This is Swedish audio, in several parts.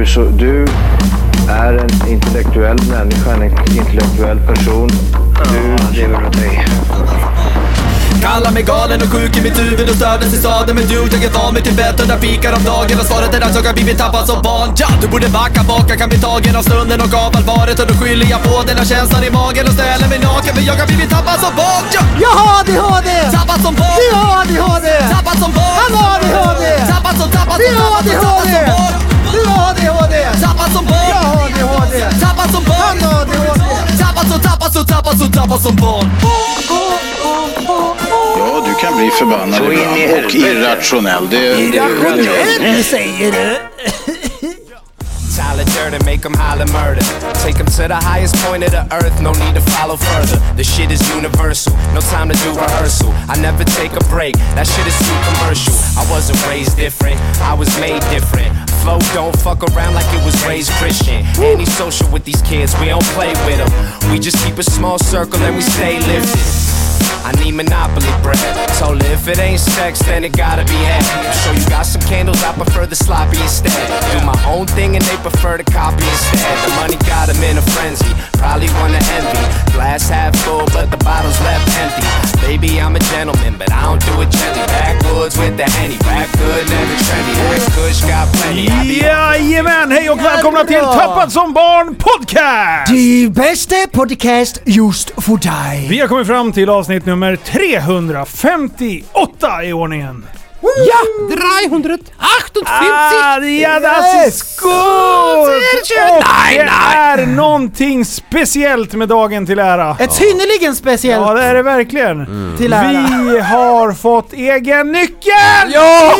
Du är en intellektuell människa, en intellektuell person. Du lever åt dig. Kallar mig galen och sjuk i mitt huvud och stördes i staden. Men du, jag är van vid Tibet och där fikar om dagen. Och svaret är att jag har blivit tappad som barn. Ja, du borde backa bak, jag kan bli tagen av stunden och av allvaret. Och då skyller jag på den här känslan i magen och ställer mig naken. För jag har blivit tappad som barn. Ja, jag har ADHD! Tappad som barn! Du har ADHD! Tappad som barn! Han har ADHD! Tappad som Du har ADHD! Du har ADHD! Tappad som barn! Jag har ADHD! Tappad som barn! Han har ADHD! Tappad som barn! Ja, du kan bli förbannad ibland och irrationell. Irrationell, säger du? Tyler Durden, make them holler murder. Take them to the highest point of the earth, no need to follow further. The shit is universal, no time to do rehearsal. I never take a break, that shit is too commercial. I wasn't raised different, I was made different. Flow don't fuck around like it was raised Christian. Antisocial with these kids, we don't play with them. We just keep a small circle and we stay lifted. I need Monopoly bread. Told her if it ain't sex, then it gotta be head. I'm sure you got some candles, I prefer the sloppy instead. Do my own thing and they prefer to copy instead. The money got them in a frenzy, probably wanna envy. Glass half full, but the bottle's left empty. Baby, I'm a gentleman, but I don't do it gently. Backwoods with the Henny, rap good, never trendy. That kush got plenty. Jajamän, hej och välkomna till Tappad som barn podcast! Det bästa podcast just för dig. Vi har kommit fram till avsnitt nummer 358 i ordningen. Ja! 358! Ja, das ist gut! Och det är någonting speciellt med dagen till ära. Ett synnerligen speciellt. Ja, det är det verkligen. Till ära. Vi har fått egen nyckel! Ja!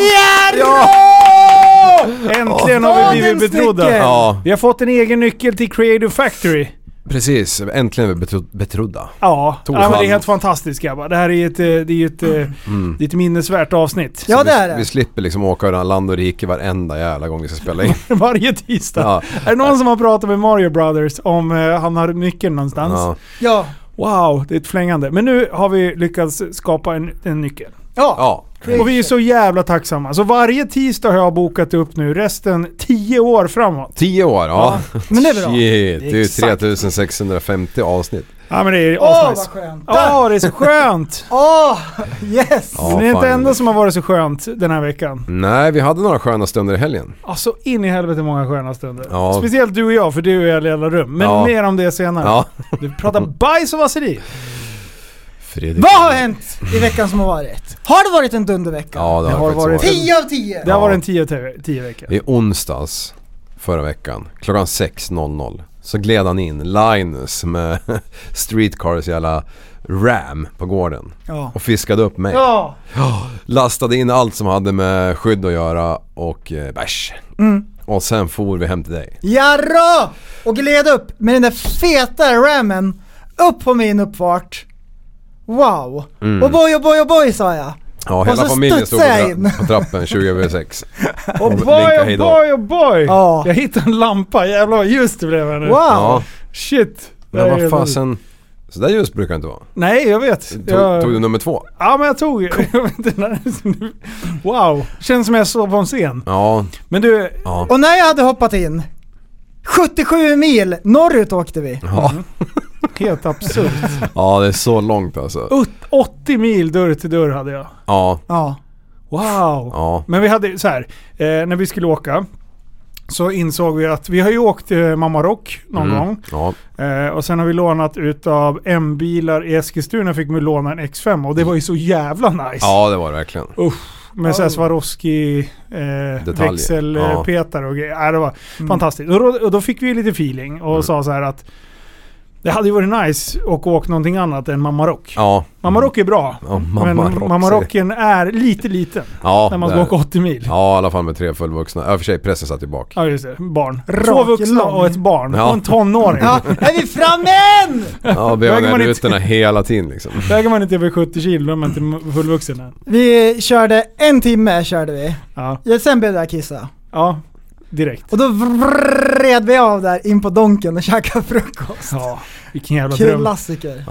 Äntligen har vi blivit betrodda. Ja. Vi har fått en egen nyckel till Creative Factory. Precis, äntligen är vi betrodda. Ja, men det är helt fantastiskt, grabbar. Det här är ett minnesvärt avsnitt. Ja, det är det. Vi slipper liksom åka över land och rike varenda jävla gång vi ska spela in. Varje tisdag. Ja. Är det någon som har pratat med Mario Brothers om han har nyckeln någonstans? Ja. Ja. Wow, det är ett flängande. Men nu har vi lyckats skapa en nyckel. Ja. Och vi är så jävla tacksamma. Så varje tisdag har jag bokat upp nu resten 10 år framåt. 10 år, ja. Men det är bra. Shit, det är ju Exakt. 3650 avsnitt. Ja, men det är Åh, asnice. vad skönt. Ja, det är så skönt. Yes. Ja, Men det är inte fan. enda som har varit så skönt den här veckan. Nej, vi hade några sköna stunder i helgen. Alltså in i helvete många sköna stunder. Ja. Speciellt du och jag, för du är i alla rum. Men Ja. mer om det senare. Ja. Du pratar bajs och vasseri. Fredrik. Vad har hänt i veckan som har varit? Har det varit en dundervecka? Ja, det har varit varit. 10 av 10. Det har varit en 10 veckor. I onsdags förra veckan, klockan 6.00, så gled han in Linus med Streetcars jävla Ram på gården. Ja. Och fiskade upp mig. Ja. Lastade in allt som hade med skydd att göra och bärs. Och sen for vi hem till dig. Jarrå! Och gled upp med den där feta rammen upp på min uppfart. Wow. Och boy, sa jag. Ja, Och hela så familjen stod studsade jag in. på trappen 20/6. Och boy. Ja. Jag hittade en lampa. Jävlar vad ljust det blev här nu. Wow. Ja, Shit. men vad fasen. Så där just brukar det inte vara. Nej, jag vet. Tog du nummer 2? Ja, men jag tog. Jag vet inte när. Wow. Känns som jag såg på en scen. Ja. Men du, Ja. Och när jag hade hoppat in 77 mil norrut åkte vi. Ja. helt absurt. Ja, det är så långt alltså. 80 mil dörr till dörr hade jag. Ja. Ja. Wow. Ja. Men vi hade så här, när vi skulle åka så insåg vi att vi har ju åkt Mamma Rock någon gång. Ja. Och sen har vi lånat utav M-bilar i Eskilstuna, fick vi låna en X5 och det var ju så jävla nice. Ja, det var det verkligen. Med såhär Swarovski Detaljer. växelpetar och grejer. Det var fantastiskt. Och då fick vi lite feeling och sa så här att det hade ju varit nice att åka någonting annat än Mamma Rock. Ja. Mamma Rock är bra. Ja, men Mamma Rocken är lite liten. Ja, när man ska åka 80 mil. Ja, i alla fall med 3 fullvuxna. Ja, för sig, pressen satt ju bak. Ja, just det. Barn. Rak 2 vuxna lång. och ett barn. Ja. Och en tonåring. Ja, är vi framme än? Ja, vi har Väger man den inte- rutorna hela tiden liksom. Väger man inte över 70 kilo då är man inte fullvuxen än. Vi körde 1 timme körde vi. Ja. Ja, sen började jag kissa. Ja, direkt. Och då vred vi av där in på Donken och käkade frukost. Ja, vilken jävla dröm. Klassiker. Ja.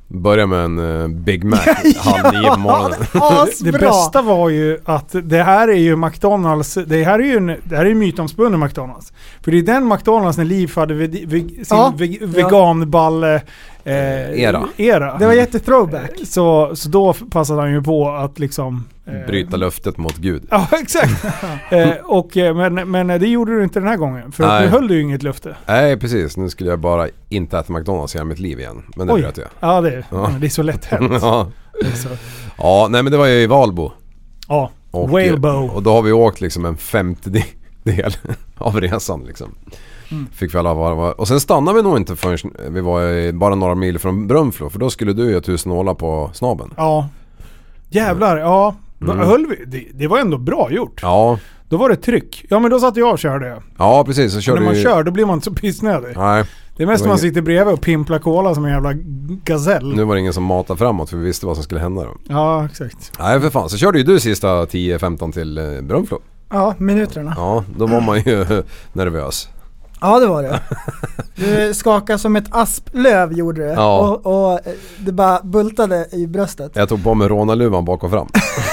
Börja med en Big Mac 8:30 på morgonen. Det bästa var ju att det här är ju McDonalds, det här är ju mytomspunnen McDonalds. För det är den McDonalds när Liv hade sin veganballe era. Det var jättethrowback. Så då passade han ju på att liksom bryta löftet mot Gud. Ja, exakt. Men det gjorde du inte den här gången. För att du höll ju inget löfte. Nej, precis. Nu skulle jag bara inte äta McDonalds i mitt liv igen. Men det bröt jag. Ja, det är så lätt hänt. Ja, nej men det var ju i Valbo. Ja, Whalebo. Och då har vi åkt liksom en 50 del av resan liksom. Fick vi alla vara. Och sen stannade vi nog inte förrän vi var bara några mil från Brunflo. För då skulle du göra 1000 nålar på snaben. Ja. Jävlar, ja. Höll vi? Det var ändå bra gjort. Ja. Då var det tryck. Ja, men då satt jag och körde. Ja, precis. Så körde när man kör, då blir man inte så pissnödig. Nej. Det är mest när man sitter bredvid och pimplar cola som en jävla gazell. Nu var det ingen som matade framåt för vi visste vad som skulle hända då. Ja, exakt. Nej, för fan. Så körde ju du sista 10-15 till Brunflo. Ja, minuterna. Ja, då var man ju nervös. Ja, det var det. Du skakade som ett asplöv gjorde det. Ja. Och det bara bultade i bröstet. Jag tog på mig rånarluvan bak och fram.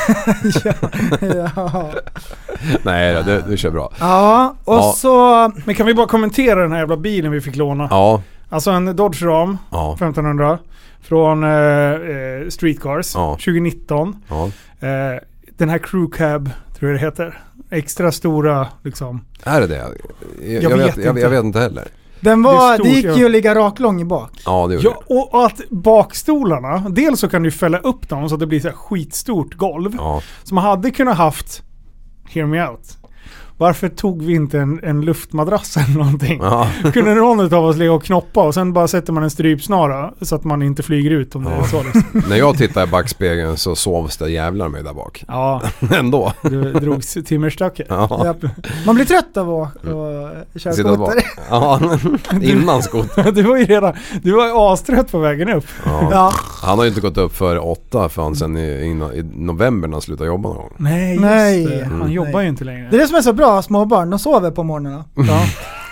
Ja. Nej, du kör bra. Ja, och så... Men kan vi bara kommentera den här jävla bilen vi fick låna? Ja. Alltså en Dodge Ram 1500 från Streetcars 2019. Ja. Den här Crew Cab tror jag det heter. Extra stora liksom. Är det det? Jag vet inte heller. Det gick ju att ligga raklång i bak. Ja, det gjorde det. Och att bakstolarna, dels så kan du fälla upp dem så att det blir så här skitstort golv. Ja. Så man hade kunnat haft, hear me out, varför tog vi inte en luftmadrass eller någonting? Ja. Kunde någon av oss ligga och knoppa och sen bara sätter man en strypsnara så att man inte flyger ut om det är så. Liksom. När jag tittar i backspegeln så sovs det jävlar med där bak. Ja. Ändå. Du drogs timmerstacket. Ja. Man blir trött av att köra skoter. Ja, innan skoter. Du var ju astrött på vägen upp. Ja. Han har ju inte gått upp för 8 för han sen i november när han slutade jobba någon gång. Nej. Han jobbar ju inte längre. Det är det som är så bra, små barn, de sover på morgnarna. Ja.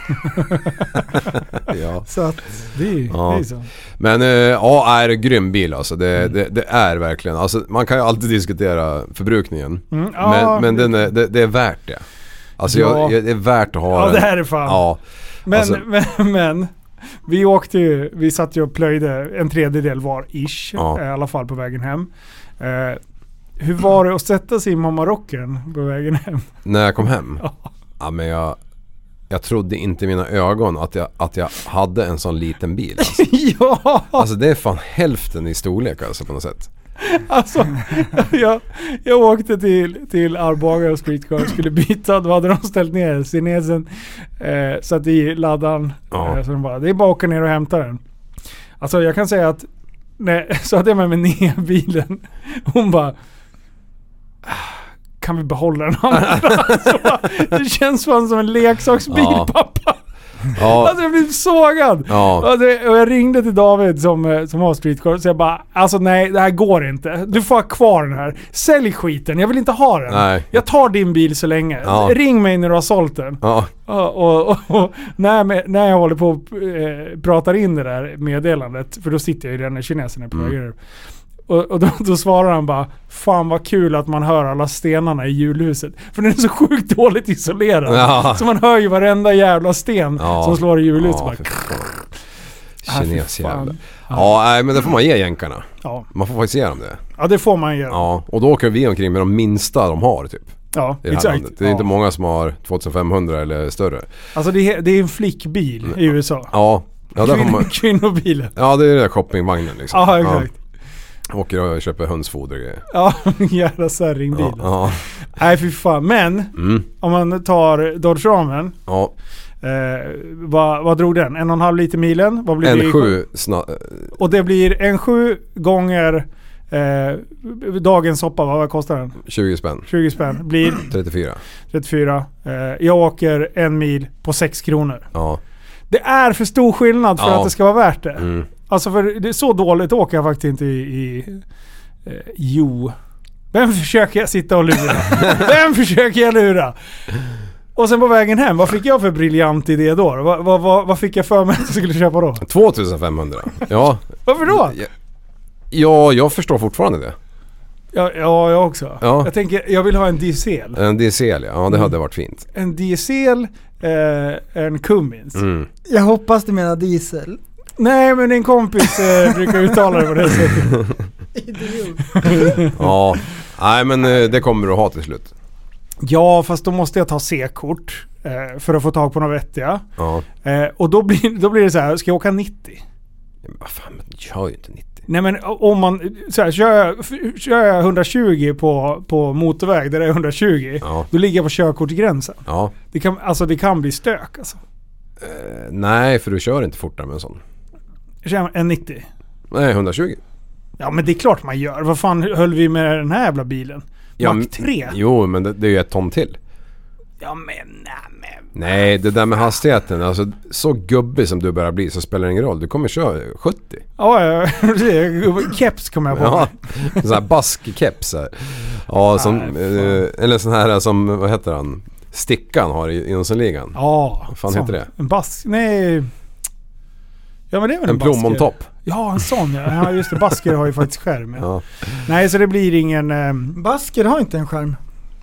Ja. Så att det är så. Men är det grym bil alltså. Det är verkligen. Alltså, man kan ju alltid diskutera förbrukningen. Men det är värt det. Alltså det är värt att ha det här är fan. Ja. Men vi satt ju och plöjde en tredjedel var ish. I alla fall på vägen hem. Hur var det att sätta sig i mammarocken på vägen hem? När jag kom hem? Ja, men jag trodde inte i mina ögon att jag hade en sån liten bil. Alltså. Ja! Alltså det är fan hälften i storlek alltså på något sätt. Alltså, jag åkte till Arboga och Streetcar och skulle byta. Då hade de ställt ner sinesen. Satt i laddaren. Så de bara, det är bara att åka ner och hämta den. Alltså jag kan säga att så hade jag med mig ner bilen. Hon bara, kan vi behålla den andra? Det känns fan som en leksaksbil, pappa. Ja. Alltså jag blev sågad. Ja. Och jag ringde till David som har Streetcar så jag bara, alltså nej, det här går inte. Du får ha kvar den här. Sälj skiten, jag vill inte ha den. Nej. Jag tar din bil så länge. Ja. Ring mig när du har sålt den. Ja. Och när jag håller på och pratar in det där meddelandet, för då sitter jag i den här kinesen på vägen. Och då svarar han bara, fan vad kul att man hör alla stenarna i julhuset. För den är så sjukt dåligt isolerad. Ja. Så man hör ju varenda jävla sten som slår i julhuset. Kines jävla. Ja, nej, men det får man ge jänkarna. Ja. Man får faktiskt ge dem det. Ja, det får man ge. Ja, och då åker vi omkring med de minsta de har typ. Ja, exakt. Det är inte många som har 2500 eller större. Alltså det är en flickbil i USA. Ja. Kvinnobilen. Ja, det är den där shoppingvagnen liksom. Ja, exakt. Åker och köper hönsfoder och grejer. Ja, jävla särringbil. Ja. Nej, fy fan. Men om man tar Dodge Ramen. Ja. Vad drog den? 1,5 liter milen? Vad blir en 7 och det blir en 7 gånger dagens soppa. Vad kostar den? 20 spänn. 20 spänn. Blir 34. Jag åker 1 mil på 6 kronor. Ja. Det är för stor skillnad för att det ska vara värt det. Alltså för det är så dåligt åker jag faktiskt inte Jo. Vem försöker jag sitta och lura? Vem försöker jag lura? Och sen på vägen hem, vad fick jag för briljant idé då? Vad fick jag för mig att jag skulle köpa då? 2500. Ja. Varför då? Ja, jag förstår fortfarande det. Ja, jag också. Ja. Jag tänker, jag vill ha en diesel. En diesel, ja det hade varit fint. En diesel, en Cummins. Jag hoppas du menar diesel. Nej, men en kompis brukar uttala det på det sättet. Ja, nej men det kommer du att ha till slut. Ja, fast då måste jag ta C-kort för att få tag på något vettiga. Ja. Och då blir det så här, ska jag åka 90? Men vad fan, men kör ju inte 90. Nej, men om man så här, kör jag 120 på motorväg där det är 120, då ligger jag på körkortsgränsen. Ja. Det kan bli stök alltså. Nej, för du kör inte fortare med en sån. Kör en 90? Nej, 120. Ja, men det är klart man gör. Vad fan höll vi med den här jävla bilen? Mach 3? Jo, men det är ju ett ton till. Ja, men nej, det där med hastigheten, alltså så gubbig som du börjar bli så spelar det ingen roll. Du kommer köra 70. Ja, keps kommer jag på. Ja, sån här bask-keps. Ja, som, eller sån här som, vad heter han? Stickan har i Jönssonligan. Ja. Vad fan heter det? En bask, nej. Ja, men det är väl en plommontopp. Ja, en sån. Ja, just det. Basker har ju faktiskt skärm. Ja. Nej, så det blir ingen... Basker har inte en skärm.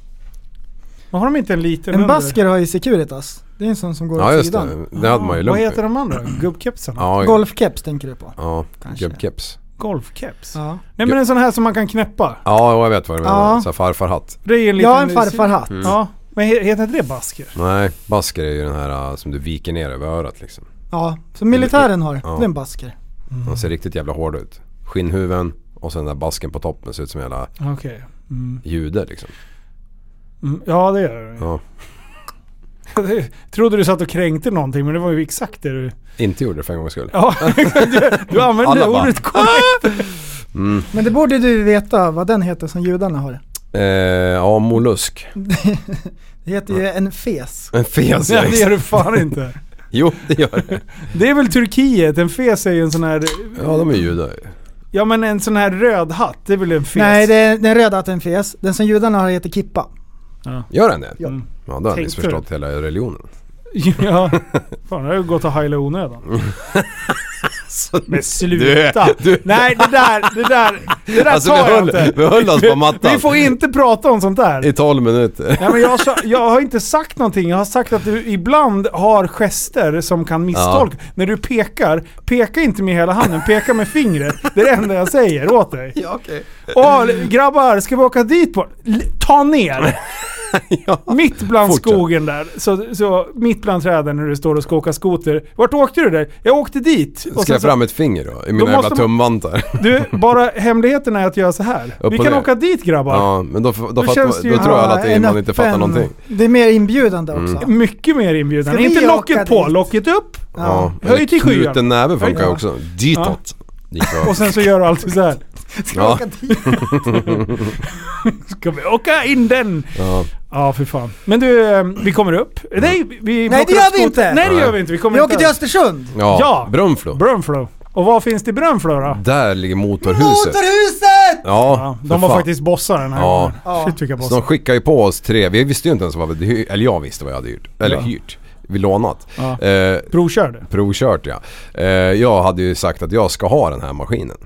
Har de inte en liten En under? Basker har ju Securitas. Det är en sån som går åt sidan. Ja, just det. Det hade man ju Vad heter de andra? Gubbkepsarna? Ja, Golfkeps tänker du på. Ja, gubbkeps. Golfkeps? Ja. Nej, men en sån här som man kan knäppa. Ja, jag vet vad det menar. Så farfarhatt. Det är en liten... Ja, en farfarhatt. Ja, men heter inte det Basker? Nej, Basker är ju den här som du viker ner över örat liksom. Ja, som militären har. Det är en Basker. Den ser riktigt jävla hård ut. Skinnhuven och sen den där basken på toppen ser ut som jävla jude liksom. Ja, det gör det. Ja. Jag trodde du satt och kränkte någonting, men det var ju exakt det du... Inte gjorde det för en gångs skull. Ja, du använde ordet korrekt. Men det borde du veta vad den heter som judarna har. Ja, mollusk. Det heter ju en fes. En fes, ja. Det gör du fan inte. Jo, det gör det. Det är väl Turkiet, en fes är ju en sån här... Ja, de är judar. Ja, men en sån här röd hatt, det är väl en fes? Nej, den röda hatten en fes. Den som judarna har heter kippa. Ja. Gör den det? Ja. Ja, då har jag missförstått hela religionen. Ja, fan, jag har ju gått och hajla onödan. Men sluta! Nej, det där alltså, tar jag inte. Vi höll oss på mattan. Vi får inte prata om sånt där. I 12 minuter. Ja, men jag har inte sagt någonting. Jag har sagt att du ibland har gester som kan misstolka. När du peka inte med hela handen, peka med fingret. Det är det enda jag säger åt dig. Ja, okej. Grabbar, ska vi åka dit på? Ta ner! Ja, mitt bland skogen där. Så mitt bland träden när du står och ska åka skoter. Vart åkte du där? Jag åkte dit. Ska jag fram ett finger då? I mina jävla tumvantar. Du, bara hemligheten är att göra så här. Vi kan åka dit, grabbar. Ja, men då tror jag att man inte fattar någonting. Det är mer inbjudande också. Mycket mer inbjudande. Inte locket på, locket upp. Ja. Höj till skyan. Knuten näve funkar ju också. Ditåt. Och sen så gör du alltid så här. Ska åka dit? Ska vi åka in den? Ja, för fan. Men du, vi kommer upp. Nej, det gör vi inte. Nej, det gör vi inte. Vi åker till Östersund. Ja, Brunflo. Och vad finns det i Brunflo då? Där ligger motorhuset. Ja, de var faktiskt bossar den här gången. Shit, vilka bossar. Så de skickar ju på oss 3. Vi visste ju inte ens vad vi... Eller jag visste vad jag hade hyrt. Eller hyrt. Vi lånat. Ja. Provkört, ja. Jag hade ju sagt att jag ska ha den här maskinen.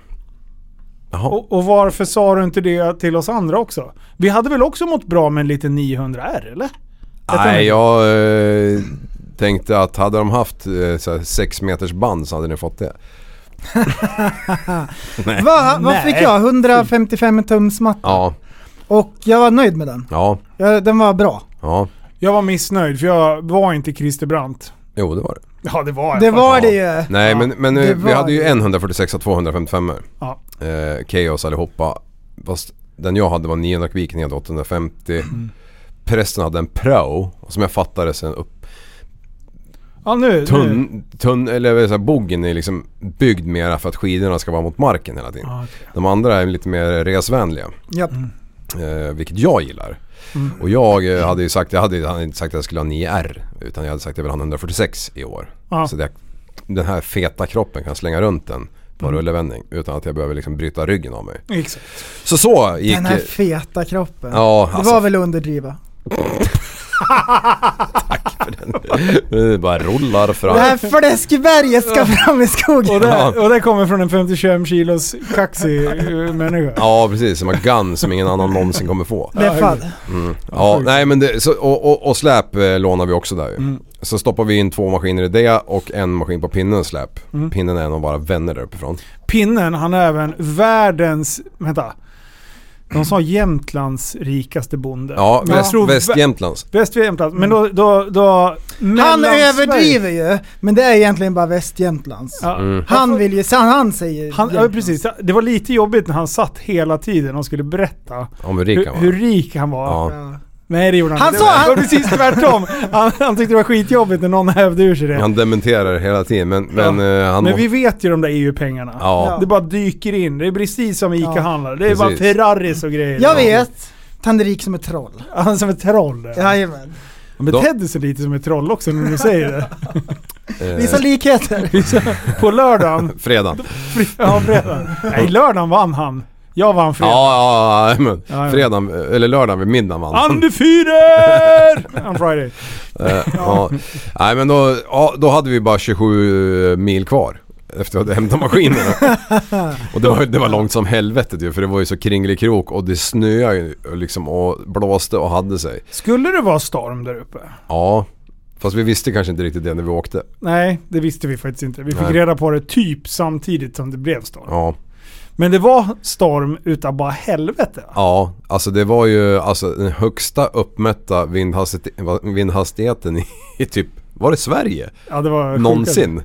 Och varför sa du inte det till oss andra också? Vi hade väl också mått bra med en liten 900R, eller? Nej, jag tänkte att hade de haft 6 meters band så hade ni fått det. Vad fick jag? 155 tums matta. Ja. Och jag var nöjd med den. Ja. Den var bra. Ja. Jag var missnöjd för jag var inte Christer Brandt. Jo, det var det. Ja, det var det. Var det ju. Nej, men vi hade ju en 146 och 255. Ja. Chaos allihopa. Fast den jag hade var 900 kubik, ner 850. Prästen hade en Pro som jag fattade sen upp. Ja, nu. Eller så här, boggen är liksom byggd mer för att skidorna ska vara mot marken hela tiden. Okay. De andra är lite mer resvänliga. Yep. Vilket jag gillar. Och jag hade ju sagt, jag hade inte sagt att jag skulle ha 9R, utan jag hade sagt att jag vill ha 146 i år. Så den här feta kroppen kan slänga runt den på rullvändning utan att jag behöver liksom bryta ryggen av mig. Exakt. Så gick... Den här feta kroppen. Ja, det var väl underdriva. Tack för det. Det bara rullar fram. Det här fläskberget ska fram i skogen. Och det kommer från en 55 kilos kaxig människa. Ja, precis. Som en gun som ingen annan någonsin kommer få. Det är fan. Ja, nej men det, så, och släp lånar vi också där ju. Så stoppar vi in 2 maskiner i det och en maskin på pinnen släp. Pinnen är nog bara vänner där uppifrån. Pinnen, han är även världens... Vänta. De sa Jämtlands rikaste bonde. Ja, Västjämtlands. Västjämtlands. Men då han överdriver ju, men det är egentligen bara Västjämtlands. Ja. Han vill ju, han säger ja, precis. Det var lite jobbigt när han satt hela tiden och skulle berätta om hur rik han var. Ja. Nej, det gjorde han inte. Det var precis tvärtom. Han tyckte det var skitjobbigt när någon hävde ur sig det. Han dementerar hela tiden. Men vi vet ju de där EU-pengarna. Ja. Det bara dyker in. Det är precis som ICA-handlare. Det är bara Ferraris och grejer. Jag vet. Han är rik som ett troll. Han som ett troll. Jajamän. Han betedde sig lite som ett troll också när du säger det. Vissa likheter. På lördagen. Fredagen. Ja, fredagen. Nej, lördagen vann han. Jag vann fredag. Ja, men fredagen, eller lördagen vid middag vann han. Under fyrer! On Friday. Ja. Nej, men då hade vi bara 27 mil kvar efter att hämta maskinerna. Och det var långt som helvetet ju, för det var ju så kringlig krok och det snöade ju liksom och blåste och hade sig. Skulle det vara storm där uppe? Ja. Fast vi visste kanske inte riktigt det när vi åkte. Nej, det visste vi faktiskt inte. Vi fick reda på det typ samtidigt som det blev storm. Ja. Men det var storm utav bara helvete. Ja, alltså det var ju den högsta uppmätta vindhastigheten i typ, var det Sverige? Ja, det var någonsin.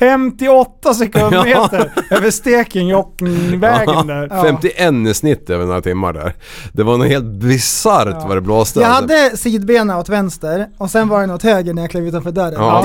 58 sekundmeter över Stekenjokkvägen där. Ja, 51 i snitt över några timmar där. Det var nog helt bizarrt vad det blåste. Jag hade sidbena åt vänster och sen var det åt höger när jag klev utanför dörren. Ja.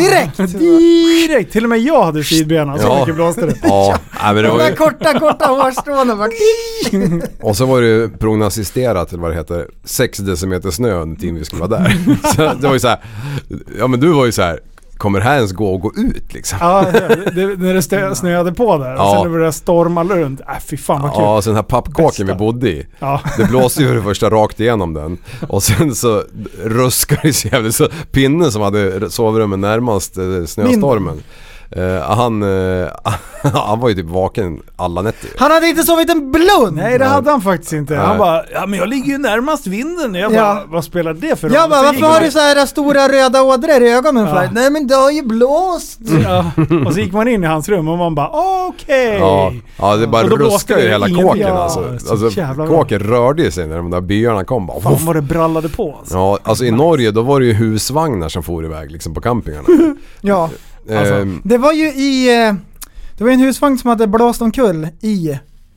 Direkt! Till och med jag hade sidbena, så mycket blåste det. Ja, men det var ju... korta hårstrån och och så var det ju prognostiserat till vad det heter 6 decimeter snö under tiden vi skulle vara där. Så det var ju så här, ja men du var ju så här, kommer här ens gå ut liksom? Ja, när det snöade på där. Och sen det började storma runt. Fy fan vad kul. Ja, så den här pappkåken vi bodde i. Ja. Det blåste ju för det första rakt igenom den. Och sen så ruskade det så jävligt. Så pinnen som hade sovrummet närmast snöstormen. Han var ju typ vaken alla nätter. Han hade inte sovit en blund. Nej, det hade han faktiskt inte. Han bara, men jag ligger ju närmast vinden. Jag bara, vad spelar det för roll? Jag bara, varför har du så här stora röda ådror i ögonen för? Nej, men det har ju blåst. Ja. Och så gick man in i hans rum och man bara, okej. Ja, det bara ruskade ju hela kåken alltså kåken rörde sig när de där byarna kom. Bara, fan vad det brallade på. Alltså. Ja, alltså i Norge då var det ju husvagnar som for iväg liksom på campingarna. Ja. Alltså, det var ju det var en husvagn som hade blåst omkull i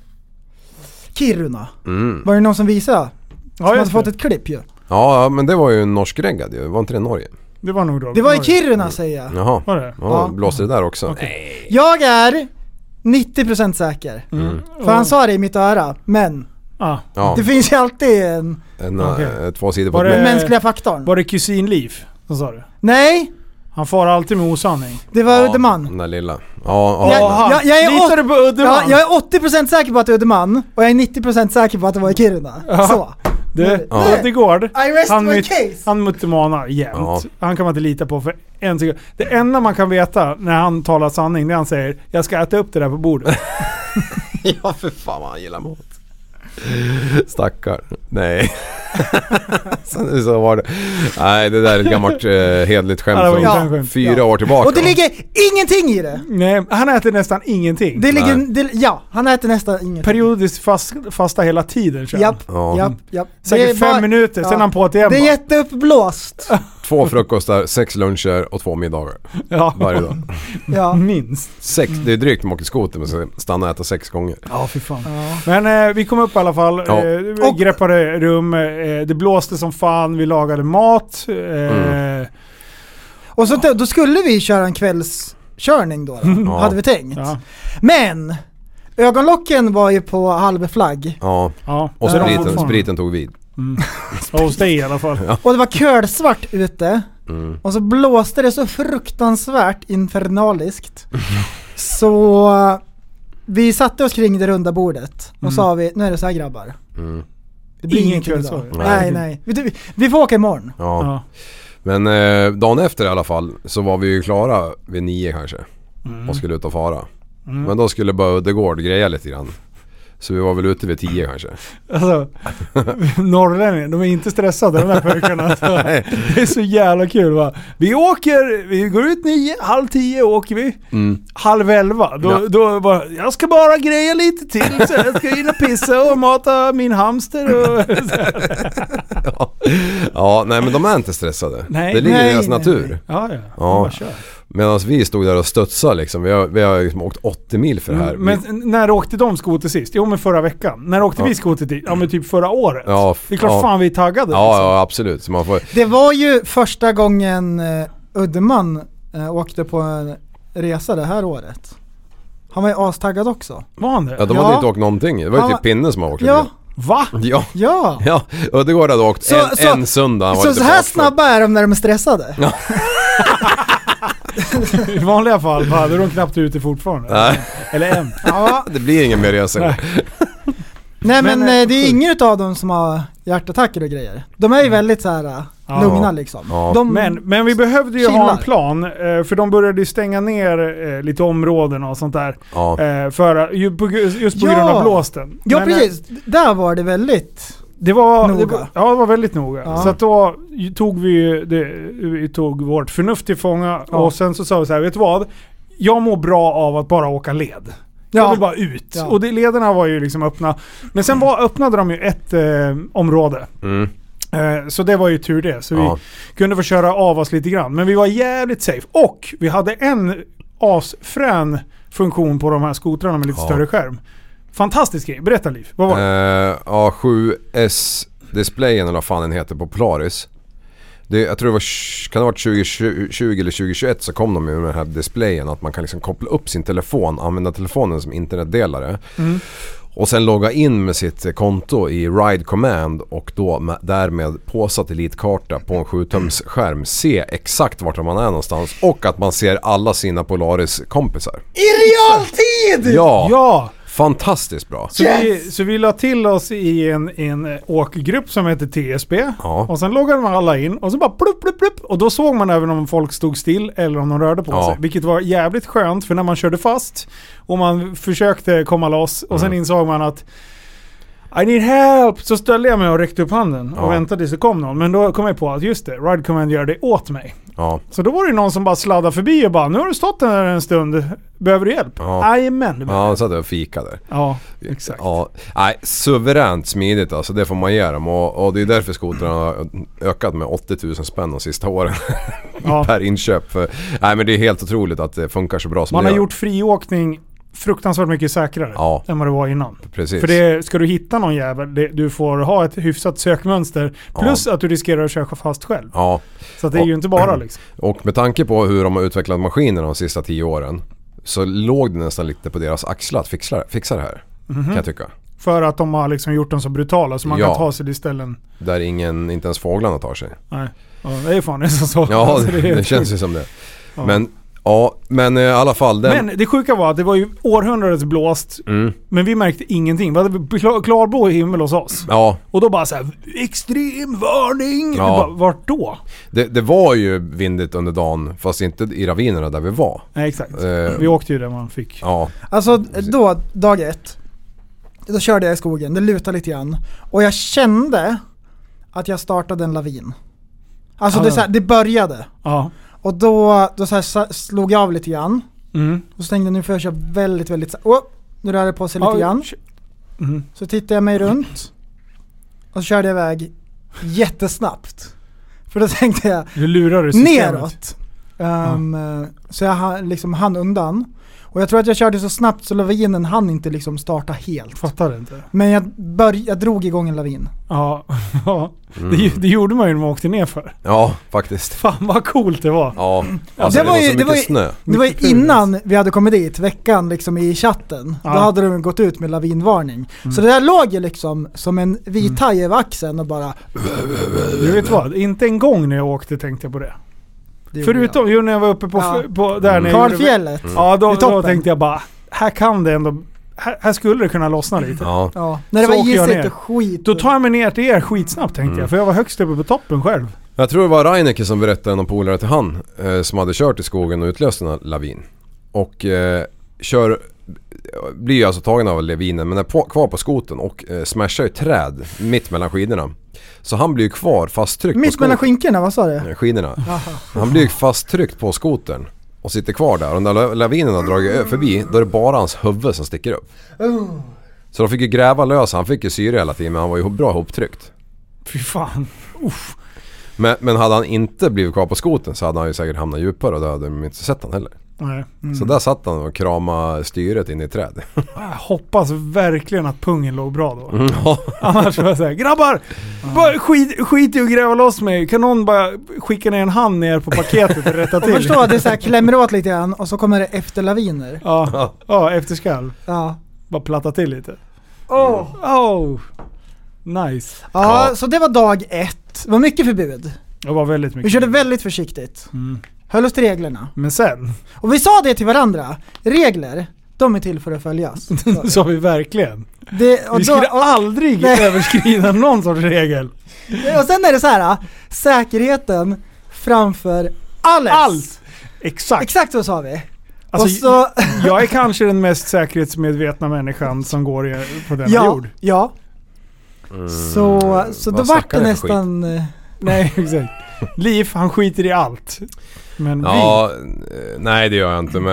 Kiruna. Var det någon som visade? Som hade fått ett klipp ju. Ja, men det var ju en norskreggad ju. Var inte det Norge? Det var nog då. Det var i Kiruna säger jag. Jaha. Var det? Ja, blåste det där också. Okay. Jag är 90% säker. För han sa det i mitt öra. Men det finns ju alltid två sidor på den mänskliga faktorn. Var det kusinliv? Så sa du? Nej. Han far alltid med osanning. Det var Uddeman. Den där lilla. Jag litar du på Uddeman? Jag är 80% säker på att det är Uddeman. Och jag är 90% säker på att det var i Kiruna. Så. Det går. I rest my case. Han mutmanar jämt. Han kan man inte lita på för en sekund. Det enda man kan veta när han talar sanning, när han säger jag ska äta upp det där på bordet. Ja, för fan vad han gillar mat. Stackar. Nej. Så var det. Nej, det där är ett gammalt hedligt skämt från 4 år tillbaka. Och det ligger ingenting i det. Nej, han äter nästan ingenting. Det ligger, han äter nästan ingenting. Periodiskt fasta hela tiden. Japp. Säkert 5 minuter, sen han på ett igen. Det är jätteuppblåst. 2 frukostar, 6 luncher och 2 middagar. Varje dag. Ja. Minst. 6, det är drygt med åker skoter, men så stanna och äta 6 gånger. Ja, fy fan. Men vi kom upp i alla fall. Vi greppade rum. Det blåste som fan. Vi lagade mat. Och så då skulle vi köra en kvällskörning då. Hade vi tänkt. Ja. Men ögonlocken var ju på halv flagg. Ja. Och spriten tog vid. Hos dig i alla fall. Och det var kölsvart ute. Och så blåste det så fruktansvärt infernaliskt. Så vi satte oss kring det runda bordet och sa vi, nu är det så här grabbar. Det blir ingen kväll så. Nej. Vi får åka imorgon. Ja. Men dagen efter i alla fall så var vi ju klara vid 9 kanske. Och skulle ut och fara. Men då skulle bara Uddegård greja lite grann. Så vi var väl ute vid 10 kanske. Alltså, norrlänningar, de är inte stressade de där pojkarna. Alltså. Det är så jävla kul va. Vi går ut 9, 9:30 åker vi. 10:30. Då bara, jag ska bara greja lite till. Så jag ska in och pissa och mata min hamster. Och ja, nej men de är inte stressade. Nej, det ligger i deras natur. Ja. Medan vi stod där och studsade liksom. Vi har liksom åkt 80 mil för det här. Men när åkte de skoter sist? Jo, men förra veckan. När åkte vi skoter dit? Ja, men typ förra året. Ja, det är klart fan vi är taggade. Ja, liksom. ja absolut. Så man får... Det var ju första gången Uddeman åkte på en resa det här året. Han var ju astaggad också. Var han det? Ja, de hade inte åkt någonting. Det var ju typ Pinne som har åkt. Ja. Va? Ja. Uddegård hade åkt en söndag. Så här snabba är de när de är stressade? Ja. I vanliga fall hade de knappt ute fortfarande. Nej. Eller en. Ja. Det blir ingen mer resa. Nej men det är ingen av dem som har hjärtattacker och grejer. De är ju väldigt så här lugna liksom. Ja. Men vi behövde ju ha en plan för de började ju stänga ner lite områden och sånt där. Ja. För just på grund av blåsten. Ja, precis. Där var det väldigt noga. Det var väldigt noga. Ja. Så att då tog vi tog vårt förnuft till fånga och sen så sa vi så här, vet du vad? Jag mår bra av att bara åka led. Jag vill bara ut. Ja. Och lederna var ju liksom öppna. Men sen öppnade de ju ett område. Så det var ju tur det. Så vi kunde få köra av oss lite grann. Men vi var jävligt safe. Och vi hade en asfrän funktion på de här skotrarna med lite större skärm. Fantastisk grej. Berätta Liv. Vad var det? A7S-displayen eller vad fan den heter på Polaris. Jag tror det kan ha varit 2020 eller 2021 så kom de med den här displayen att man kan liksom koppla upp sin telefon, använda telefonen som internetdelare och sen logga in med sitt konto i Ride Command och då därmed på satellitkarta på en 7-tums skärm se exakt vart man är någonstans och att man ser alla sina Polaris-kompisar. I realtid! Ja! Fantastiskt bra. Så vi la till oss i en åkgrupp som heter TSB. Och sen loggade man alla in och så bara plupp, plupp, plupp. Och då såg man även om folk stod still eller om de rörde på sig. Vilket var jävligt skönt för när man körde fast och man försökte komma loss och sen insåg man att I need help! Så ställde jag mig och räckte upp handen och väntade tills det kom någon. Men då kom jag på att just det, Ride Command gör det åt mig. Ja. Så då var det någon som bara sladdade förbi och bara, nu har du stått där en stund, behöver du hjälp? Jajamän. Ja, så hade jag fika där. Ja, exakt. Ja, nej, suveränt smidigt alltså, det får man ge dem. Och det är därför skotrarna har ökat med 80 000 spänn de sista åren per inköp. Nej, men det är helt otroligt att det funkar så bra som man det har gör. Gjort friåkning fruktansvärt mycket säkrare än vad det var innan. Precis. För det, ska du hitta någon jävel, du får ha ett hyfsat sökmönster plus att du riskerar att köra fast själv. Ja. Så det är ju inte bara liksom. Och med tanke på hur de har utvecklat maskinerna de sista 10 åren så låg det nästan lite på deras axlar att fixa det här, kan jag tycka. För att de har liksom gjort dem så brutala så man kan ta sig till ställen där inte ens fåglarna tar sig. Nej, det är fan nästan så. Ja, alltså, det känns ju som det. Ja. Men i alla fall Men det sjuka var att det var ju århundradets blåst. Men vi märkte ingenting. Vi hade klarblå himmel hos oss. Ja. Och då bara så här, extrem varning. Ja. Vart då? Det var ju vindigt under dagen, fast inte i ravinerna där vi var. Nej, exakt. Vi åkte ju där man fick. Ja. Alltså då, dag 1. Då körde jag i skogen. Det lutade lite grann. Och jag kände att jag startade en lavin. Alltså det började. Ja. Och då så här slog jag av lite grann. Och så tänkte jag, nu får jag köra väldigt, väldigt... nu rör det på sig lite grann. Så tittade jag mig runt. Och så körde jag iväg jättesnabbt. För då tänkte jag... Du lurar neråt. Så jag liksom hann undan. Och jag tror att jag körde så snabbt så lavinen hann inte liksom starta helt. Fattar inte. Men jag drog igång en lavin. Ja. Det gjorde man ju när man åkte ner för. Ja, faktiskt. Fan vad coolt det var. Ja. Alltså, det var ju innan vi hade kommit dit veckan liksom i chatten. Ja. Då hade de gått ut med lavinvarning. Så det där låg ju liksom som en vit haj över axeln och bara... Du vet vad? Inte en gång när jag åkte tänkte jag på det. Förutom när jag var uppe på där nere. Karlfjället. Ja, då tänkte jag bara, här kan det ändå... Här skulle det kunna lossna lite. Ja. När det var isigt och skit. Då tar jag mig ner till er skitsnabbt tänkte jag. För jag var högst uppe på toppen själv. Jag tror det var Reinecke som berättade någon polare till han som hade kört i skogen och utlöst en lavin. Och blir alltså tagen av lavinen men är kvar på skoten och smashar i träd mitt mellan skidorna. Så han blir ju kvar fasttryckt mitt mellan skinkorna, vad sa du? Skidorna. Han blir ju fasttryckt på skotern och sitter kvar där. Och när lavinen har dragit förbi, då är det bara hans huvud som sticker upp. Så de fick ju gräva lös. Han fick ju syre hela tiden, men han var ju bra ihoptryckt. Fy fan. Uff. Men hade han inte blivit kvar på skoten så hade han ju säkert hamnat djupare och då hade de inte sett han heller. Nej. Så där satt han och kramade styret in i träd. Jag hoppas verkligen att pungen låg bra då. Annars var jag såhär, grabbar! Bara skit i att gräva loss mig. Kan någon bara skicka ner en hand ner på paketet och rätta till? Och förstå att det så här klämmer åt lite grann och så kommer det efter laviner. Ja, efter skall. Ja. Bara platta till lite. Nice. Ja, så det var dag 1. Det var mycket förbud. Det var väldigt mycket. Vi körde väldigt försiktigt. Höll oss till reglerna. Men sen? Och vi sa det till varandra. Regler, de är till för att följas. Så vi verkligen. Vi skulle aldrig överskrida någon sorts regel. Och sen är det så här, säkerheten framför allt. Exakt så sa vi. Alltså, och så jag är kanske den mest säkerhetsmedvetna människan som går på denna jord. Ja. Så då var det nästan... Nej, exakt. Liv, han skiter i allt. Men nej det gör jag inte,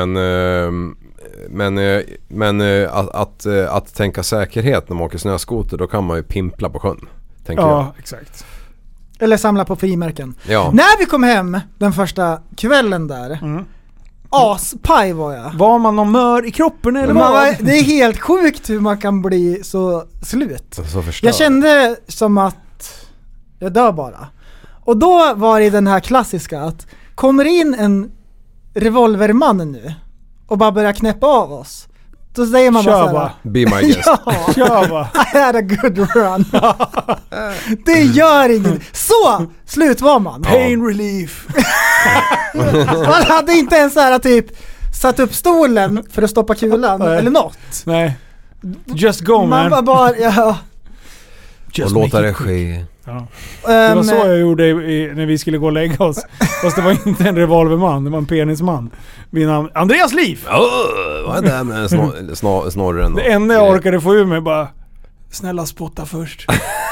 men att tänka säkerhet när man åker snöskoter, då kan man ju pimpla på sjön, tänker jag. Ja, exakt. Eller samla på frimärken. Ja. När vi kom hem den första kvällen där, aspaj var jag. Var man någon mör i kroppen eller vad? Det är helt sjukt hur man kan bli så slut. Så förstörd. Jag kände som att jag dör bara. Och då var det den här klassiska att kommer in en revolverman nu och bara börjar knäppa av oss. Då säger man bara såhär, be my guest. Kör bara. I had a good run. Det gör inget. Så slut var man. Pain relief. Man hade inte ens så här typ satt upp stolen för att stoppa kulan eller något. Nej. Just go, man. Man bara och låta det ske. Ja. Det var så jag gjorde när vi skulle gå och lägga oss. Fast det var inte en revolverman, det var en penisman. Vid namn Andreas Liv. Vad är det med snorren? Det enda jag orkade få ur mig bara, snälla spotta först.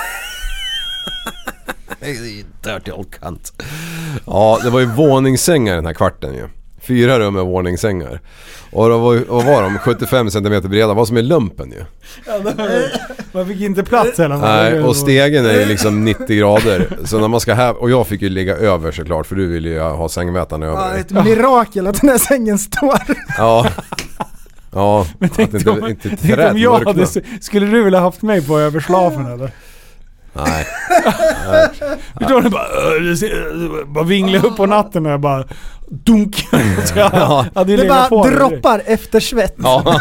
Dirty old cunt. Ja, det var ju våningssängar den här kvarten ju. 4 rum med våningssängar. Och då var de 75 cm breda, vad som är lumpen ju. Man fick inte plats hela. Nej, och stegen är liksom 90 grader. Så när man ska här, och jag fick ju ligga över såklart, för du ville ju ha sängvätaren över. Ja, ett mirakel att den här sängen står. Ja, men tänk om jag hade, skulle du vilja haft mig på överslafen eller? Nej. Då bara vingla upp på natten och jag bara dunk. Det bara droppar efter svett.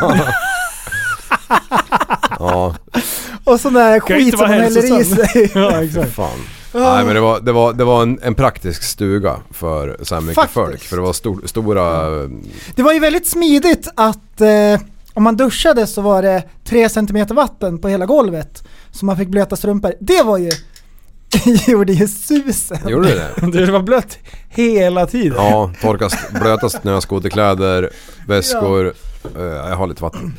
Ja. Och sån där skit som man häller i sig. Ja, exakt. Fan. Nej, men det var en praktisk stuga för så här mycket folk. För det var stora... Det var ju väldigt smidigt att om man duschade så var det 3 centimeter vatten på hela golvet. Så man fick blöta strumpor. Det var ju... gjorde ju susen. Gjorde det? Det var blött hela tiden. Ja, blöta snöskoterkläder, väskor. Jag har lite vatten.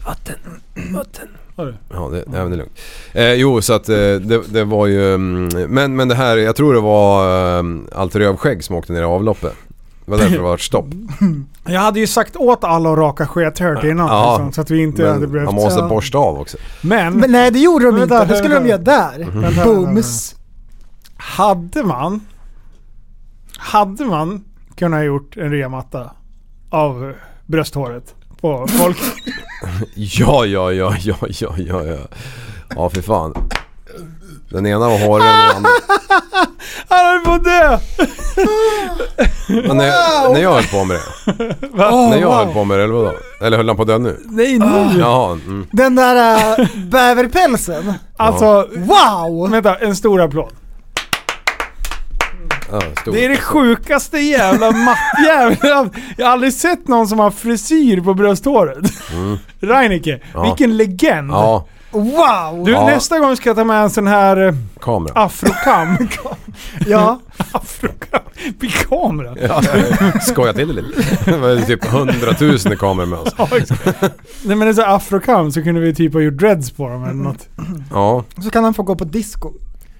Ja, det är lugnt. Jo, så att det var ju... Men det här, jag tror det var allt rövskägg som åkte ner i avloppet. Det var därför det var stopp. Jag hade ju sagt åt alla att raka skethört innan. Liksom, så att vi inte hade behövt... Man måste borsta av också. Men nej, det gjorde de inte. Det skulle de göra där. Booms. Hade man kunnat gjort en rematta av brösthåret på folk? Ja. Ja, för fan. Den ena var hårig och den andra. Han höll på det! När jag höll på med det. När jag höll på med det, eller vadå? Eller höll han på den nu? Nej, nu. Jaha. Den där bäverpälsen. Alltså, wow! Vänta, en stor applåd. Ja, det är det sjukaste jävla mattjävla. Jag har aldrig sett någon som har frisyr på brösthåret. Reinecke, vilken legend. Wow! Du, nästa gång ska jag ta med en sån här kamera. afrokam. Ja. Afrokam. Vid kamera. Ja, skoja till det lite. Det var typ 100 000 kameror med oss. Nej, men det är så afrokam så kunde vi typ ha gjort dreads på dem eller något. Ja. Så kan han få gå på disco.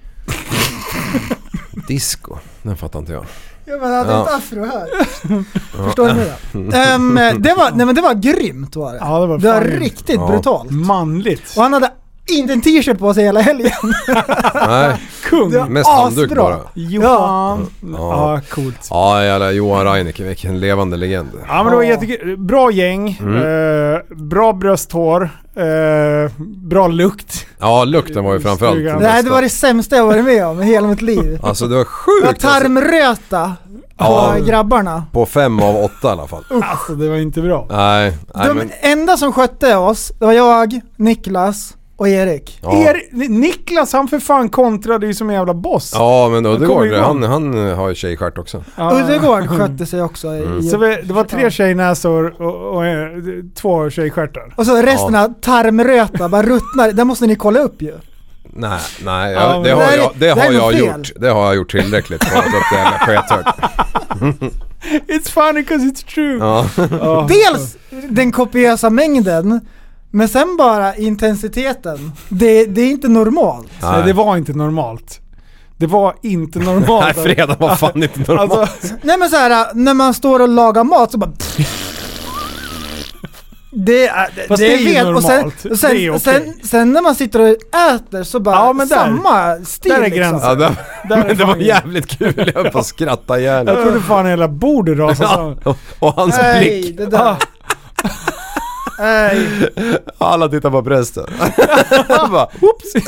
Disco, den fattar inte jag. Ja, men hade inte afro här. Förstår du det? Det var grymt var det. Ja, det var riktigt brutalt. Manligt. Och han hade inte en t-shirt på sig hela helgen. Nej, kung. Mest handduk bara. Johan. Ja, coolt. Ja, jävla Johan Reinicke, vilken levande legend. Ja, men det var jättekul. Bra gäng. Bra brösthår. Bra lukt. Ja, lukten var ju framförallt. Nej, det var det sämsta jag varit med om i hela mitt liv. Alltså det var sjukt. Jag tarmröta på grabbarna. På 5 av 8 i alla fall. Alltså det var inte bra. Nej, de enda som skötte oss, det var jag, Niklas och Erik. Ja. Niklas, han för fan kontrade ju som en jävla boss. Ja, men han har ju tjejstjärt också. Uddegård skötte sig också. Så det var 3 tjejnäsor och 2 tjejstjärtar. Och så resten av tarmröta bara ruttnar. Det måste ni kolla upp ju. Nej, det har jag gjort tillräckligt för att upp det jävla skethört. It's funny because it's true. Ja. Dels den kopiösa mängden, men sen bara intensiteten. Det är inte normalt. Nej, det var inte normalt. Det var inte normalt. Nej, fredag var fan inte normalt. Alltså, nej men så här, när man står och lagar mat så bara... Det är normalt. Och sen när man sitter och äter så bara samma stil. Där är gränsen. Liksom. Ja, det var jävligt kul. Jag höll på att skratta igen. Jag trodde fan hela bordet rasade. Och hans blick. Det där. Alla tittar på prästen. Bara, oops.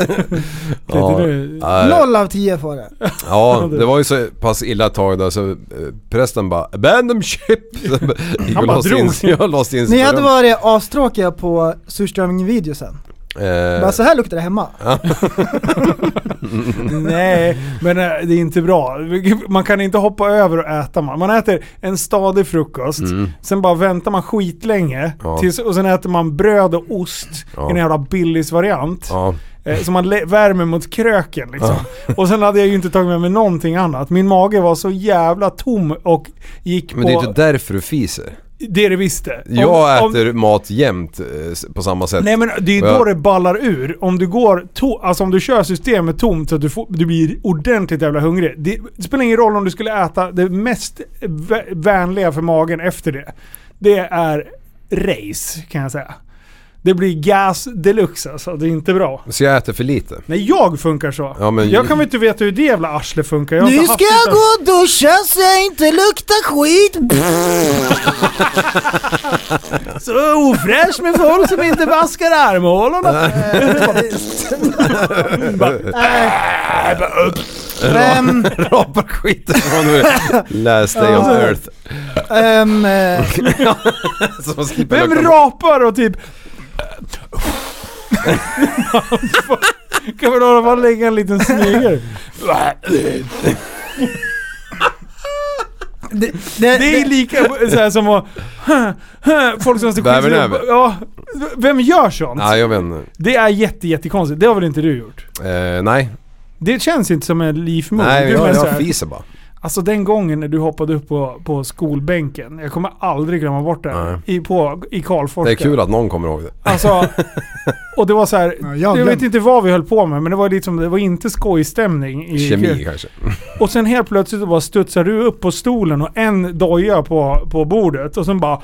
0 av 10 får det. Ja, det var ju så pass illa tag där så prästen bara abandon ship. Han bara drog. Ni hade varit astråkiga på surströmming-videosen. Bara så här luktar det hemma. Nej, men det är inte bra. Man kan inte hoppa över och äta. Man äter en stadig frukost. Sen bara väntar man skitlänge. Och sen äter man bröd och ost i en jävla Billys-variant. Som man värmer mot kröken liksom. Och sen hade jag ju inte tagit med mig någonting annat. Min mage var så jävla tom och gick Men det är inte därför du fiser. Det är det visste. Jag äter mat jämt på samma sätt. Nej, men det är då det ballar ur. Om du går om du kör systemet tomt så att du blir ordentligt jävla hungrig. Det spelar ingen roll om du skulle äta det mest vänliga för magen efter det. Det är race, kan jag säga. Det blir gas deluxe, alltså. Det är inte bra. Så jag äter för lite? Nej, jag funkar så. Ja, men jag kan väl inte veta hur det jävla arsle funkar. Nu ska jag gå och duscha så jag inte luktar skit. Så ofräsch med folk som inte vaskar armhålorna. Rapar skiten från Last Day on Earth. Vem rapar och typ kan man då bara lägga en liten snygare. Det är lika så här som att folk som måste vem gör sånt? Ja, jag vet inte. Det är jättekonstigt. Det har väl inte du gjort? Nej. Det känns inte som en livmod. Nej, jag fiser bara. Alltså den gången när du hoppade upp på skolbänken, jag kommer aldrig glömma bort det. I Karlfors. Det är kul att någon kommer ihåg det. Alltså, och det var så här, jag vet inte vad vi höll på med, men det var liksom, det var inte skojstämning i kemi kanske. Och sen helt plötsligt bara studsar du upp på stolen och en doja på bordet och sen bara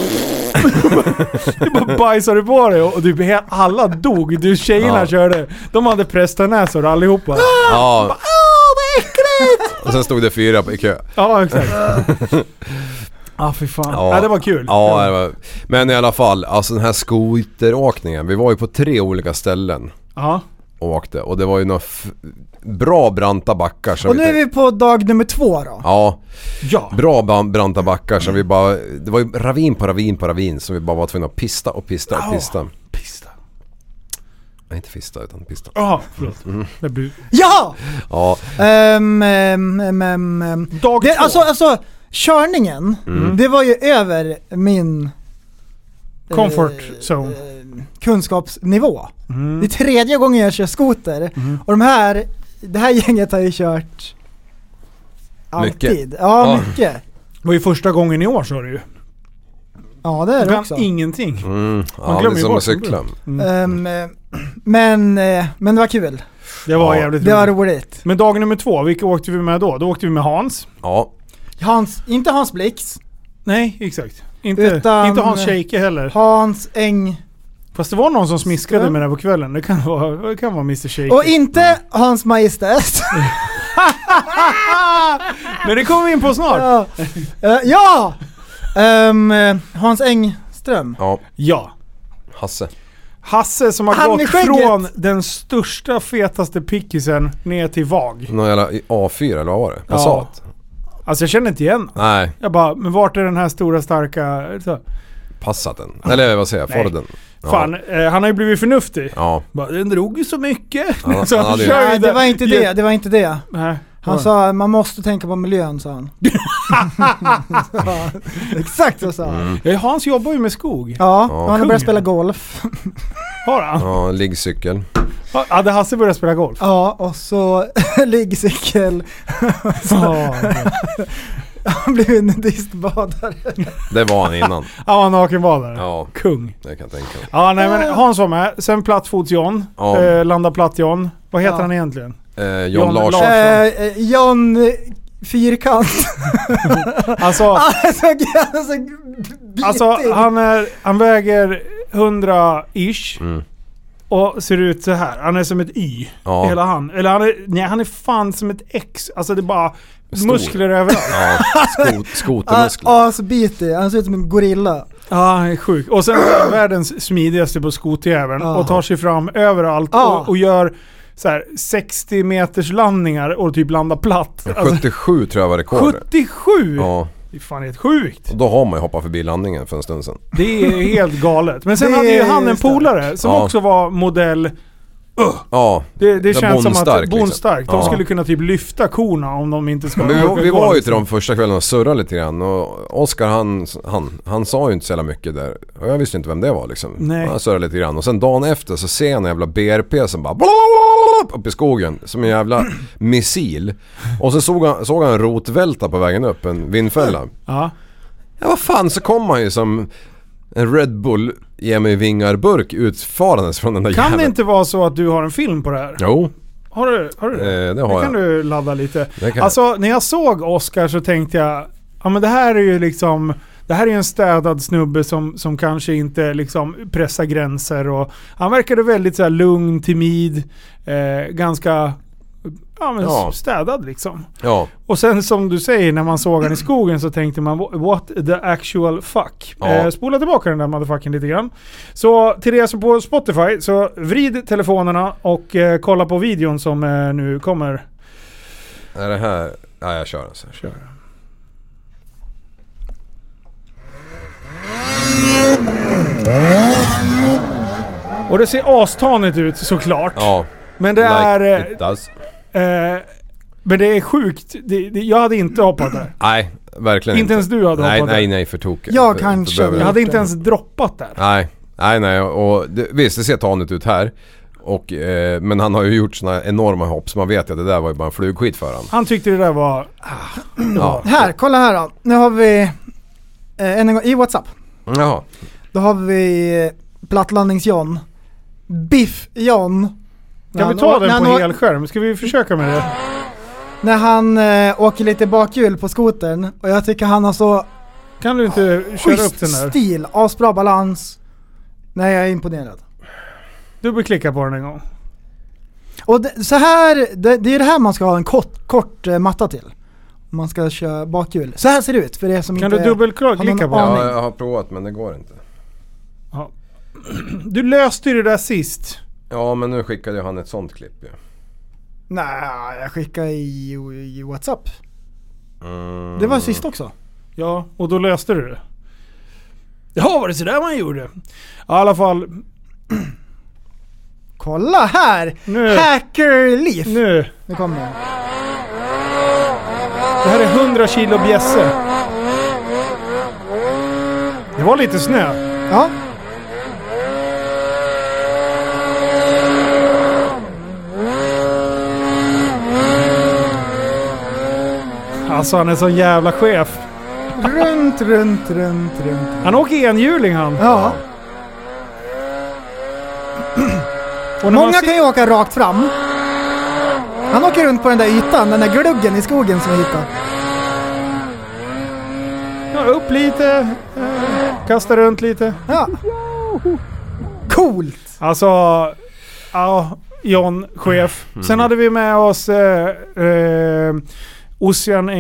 du bara bajsade på det och typ alla dog. Du tjejerna körde. De hade prästanäsor allihopa. Ja. Vad äckligt! Och sen stod det 4 i kö. Ja, exakt. Fy fan. Ja, det var kul. Ja, det var. Men i alla fall, alltså den här skoteråkningen. Vi var ju på 3 olika ställen. Ja. Och åkte. Och det var ju några bra branta backar. Och nu är vi på dag nummer 2 då. Ja. Bra branta backar som vi bara... Det var ju ravin på ravin på ravin som vi bara var tvungna att pista. Pista. Nej, inte fista utan pista. Ja, förlåt. Ja! Ja. Dag 2. Alltså, körningen, det var ju över min... comfort zone. Kunskapsnivå. Det är 3:e gången jag kör skoter. Och det här gänget har ju kört Alltid. Mycket. Ja, mycket. Det var ju första gången i år, så är det ju. Ja, det är det också. Ingenting. Ja, det är som att cykla. Men det var kul. Det var jävligt Det var roligt. roligt. Men dag nummer 2, vilka åkte vi med då? Då åkte vi med Hans. Ja. Inte Hans Blix. Nej, exakt. Inte Hans Scheike heller. Hans Eng. Fast det var någon som smiskade med det på kvällen. Det kan vara Mr. Scheike. Och inte Hans Majestät. Men det kommer vi in på snart. Ja! Hans Engström. Ja. Ja. Hasse som har Han gått i skägget. från den största, fetaste pickisen ner till vag. Någon jävla A4 eller vad var det? Passat? Alltså jag känner inte igen. Nej. Jag bara, men vart är den här stora, starka... Så. Passaten. Eller vad säger jag? Forden. Ja. Fan, han har ju blivit förnuftig. Ja. Bara, den drog ju så mycket. Ja, så han kör ju Nej, det var inte det. Nej. Han sa, man måste tänka på miljön, sa han. Exakt så sa han. Ja, Hans jobbar ju med skog. Ja, han har kungen. börjat spela golf. Har han? Ja, liggcykel. Hade Hasse börjat spela golf? Ja, och så liggcykel. Han blev en nudistbadare. Det var han innan. Han var nakenbadare. Ja. Kung. Det kan jag tänka mig. Ja, nej men Hans var med. Sen plattfots John. Ja. Landa platt John. Vad heter han egentligen? John Larsson. John Fyrkant. Alltså, bitig. han väger 100-ish. Och ser ut så här. Han är som ett Y. Ja. Hela han. Eller han är fan som ett X. Alltså det är bara Stor. muskler överallt. Ja, skotermuskler. Ja, så bitig. Han ser ut som en gorilla. Ja, han är sjuk. Och sen är världens smidigaste på skoterjäveln. Och tar sig fram överallt. Och gör så här 60 meters landningar och typ landar platt. 77 tror jag var rekord. 77? Ja. Det är fan helt sjukt. Och då har man ju hoppat förbi landningen för en stund sedan. Det är helt galet. Men sen Det hade ju är han en polare som också var modell. Ja. Det känns som att bondstark. De skulle kunna typ lyfta korna om de inte ska. Men vi var ju till de första kvällen och surrade lite grann. Och Oskar han sa ju inte så jävla mycket där. Och jag visste inte vem det var liksom. Nej. Han surrade lite grann. Och sen dagen efter så ser jag en jävla BRP som bara upp i skogen. Som en jävla missil. Och så såg han en rotvälta på vägen upp. En vindfälla. Ja. Ja, vad fan, så kom han ju som en Red Bull ge mig vingar-burk utfarandes från den där Kan jäveln. det inte vara så att du har en film på det här? Jo. Har du det? Det har jag. Kan du ladda lite? Det kan Alltså, när jag såg Oscar så tänkte jag, ja men det här är ju liksom, det här är en städad snubbe som kanske inte liksom pressar gränser, och han verkade väldigt så här lugn, timid, ganska städad liksom. Ja. Och sen som du säger, när man såg han i skogen så tänkte man, what the actual fuck. Ja. Spola tillbaka den där motherfucking lite grann. Så till er som på Spotify, så vrid telefonerna och kolla på videon som nu kommer. Är det här? Ja, jag kör alltså. Kör. Och det ser astanigt ut såklart. Ja. Men det är... it does. Men det är sjukt. Jag hade inte hoppat där. Nej, verkligen inte. Inte ens du hade hoppat där. Nej, för tokigt. Jag kanske. Jag hade inte ens droppat där. Nej. Och visst, det ser tanigt ut här. Och, men han har ju gjort såna enorma hopp, så man vet att det där var ju bara en flugskit för han. Han tyckte det där var... Ja. Här, kolla här då. Nu har vi en gång i WhatsApp. Jaha. Då har vi Plattlandnings-John. Biff-John. Kan vi ta den på helskärm? Ska vi försöka med det? När han åker lite bakhjul på skotern. Och jag tycker han har så... Kan du inte köra upp den där? Stil, asbra balans. Nej, jag är imponerad. Dubbelklicka på den en gång. Och så här, det är det här man ska ha en kort matta till. Man ska köra bakhjul. Så här ser det ut för det som kan inte... Kan du dubbelklicka på den? Ja, jag har provat men det går inte. Ja. Du löste ju det där sist. Ja, men nu skickade han ett sånt klipp ju. Nej, jag skickade i WhatsApp. Det var sist också. Ja, och då löste du det. Ja, var det så där man gjorde? Ja, i alla fall... Kolla här! Nu. Hackerleaf! Nu kommer det. Det här är 100 kilo bjässe. Det var lite snö. Ja. Alltså han är så jävla chef. Runt. Han åker enhjuling han. Ja. Och många kan ju åka rakt fram. Han åker runt på den där ytan, den där gluggen i skogen som vi hittade. Ja, upp lite. Kasta runt lite. Ja. Coolt. Alltså, ja, John, chef. Sen hade vi med oss Ocean.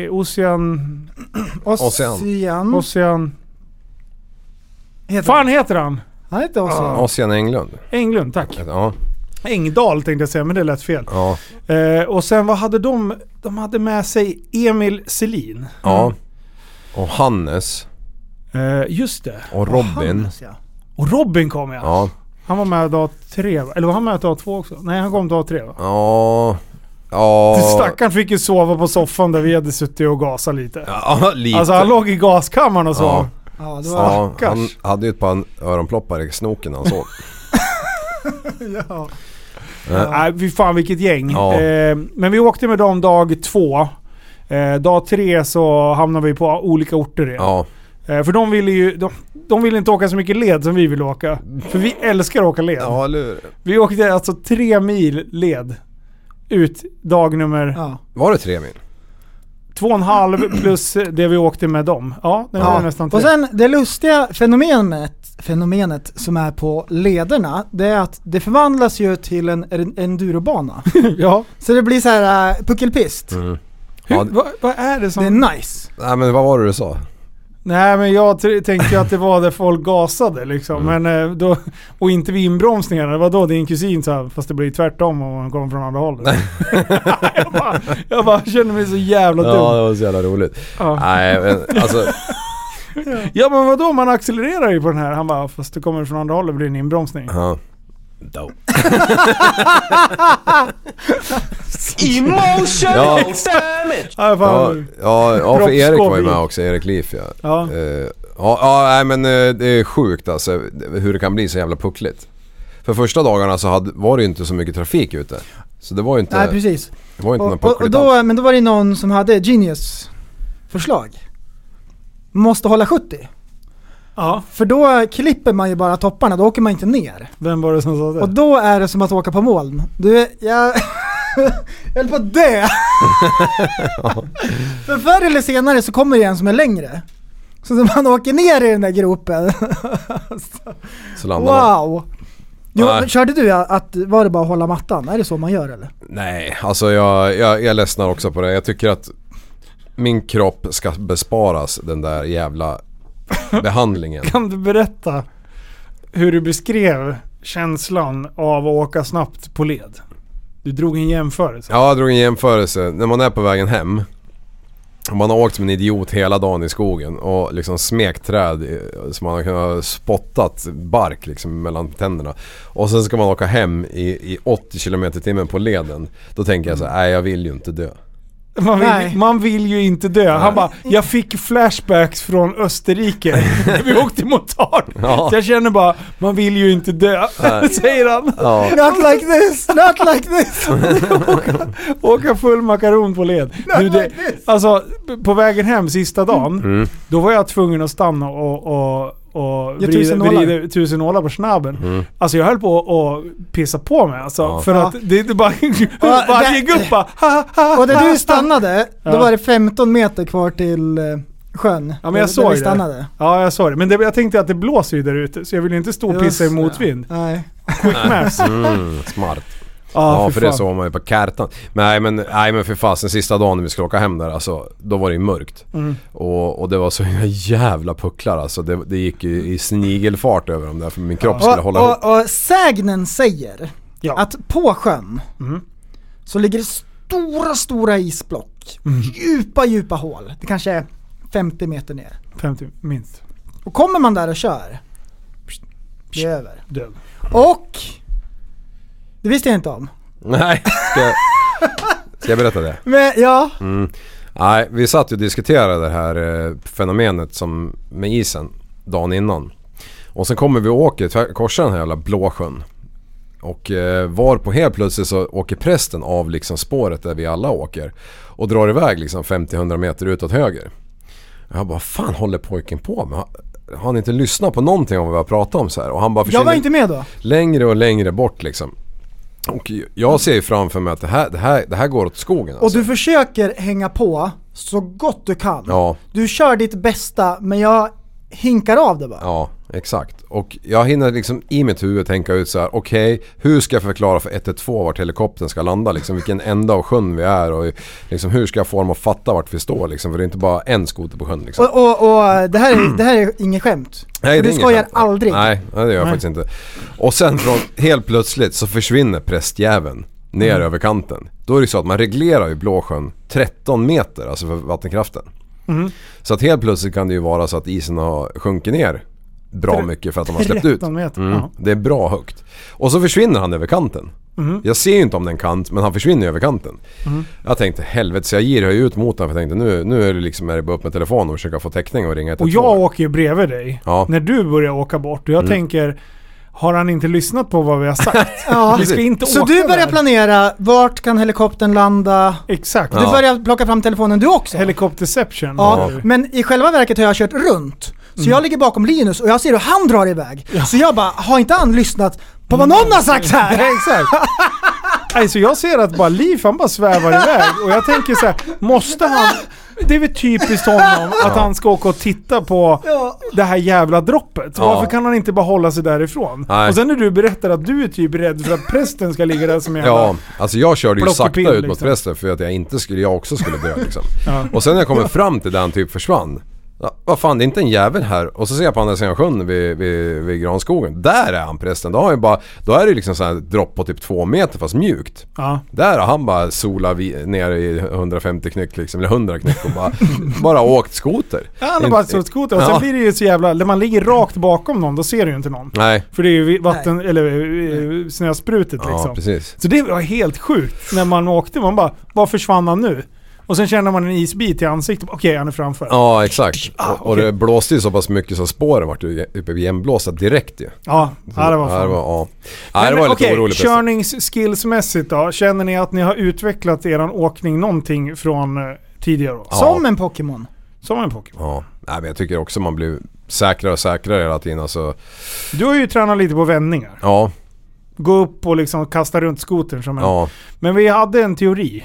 Fan heter han? Han heter Ocean. Ocean Englund. Englund, tack. Ja. Engdahl tänkte jag säga, men det lät fel. Ja. Och sen vad hade de? De hade med sig Emil Selin. Ja. Och Hannes. Just det. Och Robin. Hannes, ja. Och Robin kom Ja. Han var med dag 3, eller var han med dag 2 också? Nej, han kom dag 3 va? Ja. Stackaren fick ju sova på soffan där vi hade suttit och gasat lite. Ja, lite. Alltså han låg i gaskammaren och sov. Ja, det var han hade ju ett par öronploppar i snoken han sov. ja. Nej, fy fan vilket gäng. Ja. Men vi åkte med dem dag 2. Dag 3 så hamnade vi på olika orter igen. Ja. För de ville ju de ville inte åka så mycket led som vi vill åka. För vi älskar att åka led. Ja, eller Vi åkte alltså 3 mil led ut dag nummer... Ja. Var det 3 mil? 2,5 plus det vi åkte med dem. Ja, det var nästan 3. Och sen det lustiga fenomenet som är på lederna, det är att det förvandlas ju till en endurobana. Ja. Så det blir så här puckelpist. Mm. Ja, vad är det som... Det är nice. Nej, men vad var det du sa? Nej, men jag tänkte ju att det var där folk gasade liksom. Men då, och inte vid inbromsningarna. Det var då din kusin sa, fast det blir tvärtom om man kommer från andra hållet. jag bara kände mig så jävla dum. Ja, det var så jävla roligt. Ja. Nej, men alltså... Ja, men vadå? Man accelererar ju på den här. Han bara, fast det kommer från andra hållet blir det en inbromsning. Ja. Emotional damage! Ja, för Erik var ju med också, Erik Liv. Ja. Nej, men det är sjukt alltså hur det kan bli så jävla puckligt. För första dagarna så var det ju inte så mycket trafik ute. Så det var ju inte... Nej, precis. Det var inte någon puckligt alls. Men då var det någon som hade genius förslag. Måste hålla 70. Ja. För då klipper man ju bara topparna, då åker man inte ner. Vem var det som sa det? Och då är det som att åka på moln. Jag höll på att dö. För förr eller senare så kommer det en som är längre. Så när man åker ner i den där gropen. Så landar wow. Jo, körde du att var det bara att hålla mattan? Är det så man gör eller? Nej, alltså jag ledsnar också på det. Jag tycker att min kropp ska besparas den där jävla behandlingen. Kan du berätta hur du beskrev känslan av att åka snabbt på led? Du drog en jämförelse. Ja, jag drog en jämförelse. När man är på vägen hem och man har åkt som en idiot hela dagen i skogen och liksom smekt träd så man har kunnat spottat bark liksom mellan tänderna. Och sen ska man åka hem i 80 km/h på leden. Då tänker jag så här, nej jag vill ju inte dö. Man vill ju inte dö. Han bara, jag fick flashbacks från Österrike. Vi åkte motard. Ja. Så jag känner bara, man vill ju inte dö. Säger han. Ja. Not like this, not like this. åka full makaron på led. Alltså, på vägen hem sista dagen, då var jag tvungen att stanna och vrida 1000 nålar på snabben. Alltså jag höll på att pissa på mig alltså, för att det bara gick upp och där du stannade, då var det 15 meter kvar till sjön. Ja, men jag såg det. Ja, jag såg det. Men jag tänkte att det blåser ju där ute, så jag vill inte stå och pissa i motvind. Nej. Quick maps. Smart. Ja, för det såg man ju på kartan. Nej men för fasen, sista dagen när vi skulle åka hem där, alltså, då var det ju mörkt. Och det var så jävla pucklar alltså. Det gick ju i snigelfart över dem där, för min kropp skulle hålla ihop. Och sägnen säger att på sjön så ligger det stora isblock. Djupa hål. Det kanske är 50 meter ner. 50 minst. Och kommer man där och kör, det är över. Död. Och det visste jag inte om. Nej, ska jag berätta det? Men, ja. Nej, vi satt ju och diskuterade det här fenomenet som med isen dagen innan. Och sen kommer vi och åker korsar den här jävla Blåsjön. Och var på helt plötsligt så åker prästen av liksom spåret där vi alla åker och drar iväg liksom 50-100 meter utåt höger. Jag bara, fan håller pojken på med? Har han inte lyssnat på någonting om vad vi har pratat om så här? Och han bara jag var inte med då. Längre och längre bort liksom. Och jag ser ju framför mig att det här går åt skogen. Alltså. Och du försöker hänga på så gott du kan. Ja. Du kör ditt bästa, men jag hinkar av det bara. Ja, exakt. Och jag hinner liksom i mitt huvud tänka ut så här: okej, hur ska jag förklara för 112 vart helikoptern ska landa liksom, vilken ända av sjön vi är och liksom, hur ska jag få dem att fatta vart vi står liksom, för det är inte bara en skoter på sjön liksom. Och det här är inget skämt. Nej, du skojar aldrig. Nej, det gör jag faktiskt inte. Och sen helt plötsligt så försvinner prästjäveln ner över kanten. Då är det så att man reglerar ju Blåsjön 13 meter, alltså för vattenkraften. Så att helt plötsligt kan det ju vara så att isen har sjunkit ner bra mycket för att de har släppt ut. Det är bra högt. Och så försvinner han över kanten. Jag ser ju inte om den kant, men han försvinner över kanten. Jag tänkte, helvete, så jag ger ut mot honom, för jag tänkte nu är det liksom, är det bara upp med telefonen och försöka få täckning och ringa 112. Och jag åker ju bredvid dig när du börjar åka bort och jag tänker, har han inte lyssnat på vad vi har sagt? Vi ska inte så åka du börjar där. Planera, vart kan helikoptern landa? Exakt. Du börjar plocka fram telefonen du också. Helikopterception. Ja, men i själva verket har jag kört runt. Så jag ligger bakom Linus och jag ser hur han drar iväg. Så jag bara, har inte han lyssnat på vad någon har sagt här? Exakt. Alltså jag ser att bara Liv, han bara svävar iväg och jag tänker så här, måste han, det är väl typiskt honom att han ska åka och titta på det här jävla droppet. Varför kan han inte bara hålla sig därifrån? Och sen när du berättar att du är typ rädd för att prästen ska ligga där som en jävla alltså jag körde ju sakta ut liksom mot prästen för att jag också skulle dö liksom. Och sen när jag kommer fram till den typ försvann. Vad fan, det är inte en jävel här. Och så ser jag på andra sidan sjön vid Granskogen. Där är han prästen. Då är det liksom så här dropp på typ 2 meter fast mjukt. Där har han bara solat ner i 150 knyck liksom, eller 100 knyck och bara åkt skoter. Han har bara åkt skoter och sen blir det ju så jävla, när man ligger rakt bakom någon, då ser du ju inte någon. Nej. För det är ju vatten eller snösprutet liksom. Precis. Så det var helt sjukt när man åkte, man bara, vad försvann han nu? Och sen känner man en isbit i ansiktet. Okej, han är framför. Ja, exakt. Och det blåste ju så pass mycket så spåren vart ju uppe vid jämnblåsa direkt ju. Ja, det var fan. Det var lite oroligt. Körningsskillsmässigt då, känner ni att ni har utvecklat eran åkning någonting från tidigare år? Som en Pokémon. Som en Pokémon. Ja, nej, men jag tycker också man blir säkrare och säkrare hela tiden. Alltså. Du har ju tränat lite på vändningar. Ja. Gå upp och liksom kasta runt skotern som en. Men vi hade en teori.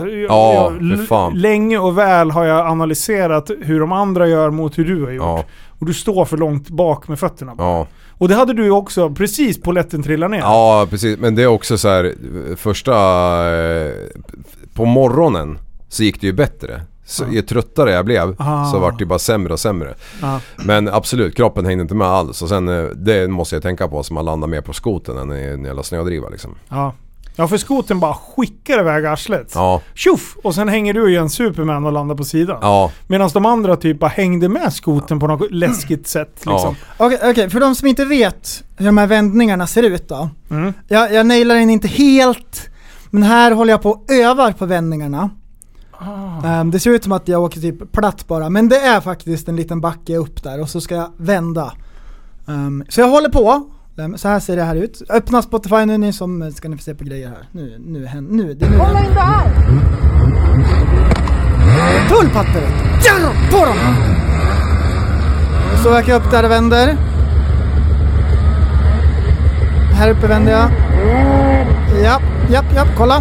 Länge och väl har jag analyserat hur de andra gör mot hur du har gjort. Och du står för långt bak med fötterna. Och det hade du också precis på lätten trilla ner. Ja, precis. Men det är också så här, första på morgonen så gick det ju bättre. Så ju tröttare jag blev så vart det bara sämre och sämre. Men absolut, kroppen hängde inte med alls. Och sen det måste jag tänka på, så man landar mer på skoten än i en jävla snödriva liksom. Ja, för skoten bara skickar iväg arslet. Tjuff! Och sen hänger du ju en Superman och landar på sidan. Medan de andra typ bara hängde med skoten på något läskigt sätt liksom. Okej, för de som inte vet hur de här vändningarna ser ut då. Jag nailar den inte helt, men här håller jag på och övar på vändningarna. Det ser ut som att jag åker typ platt bara, men det är faktiskt en liten backe upp där och så ska jag vända. Så jag håller på. Så här ser det här ut. Öppna Spotify nu, ni som ska ni få se på grejer här. Nu. Kolla in det här! Tullpatter! På dem! Så jag upp där och vänder. Här uppe vänder jag. Japp, kolla.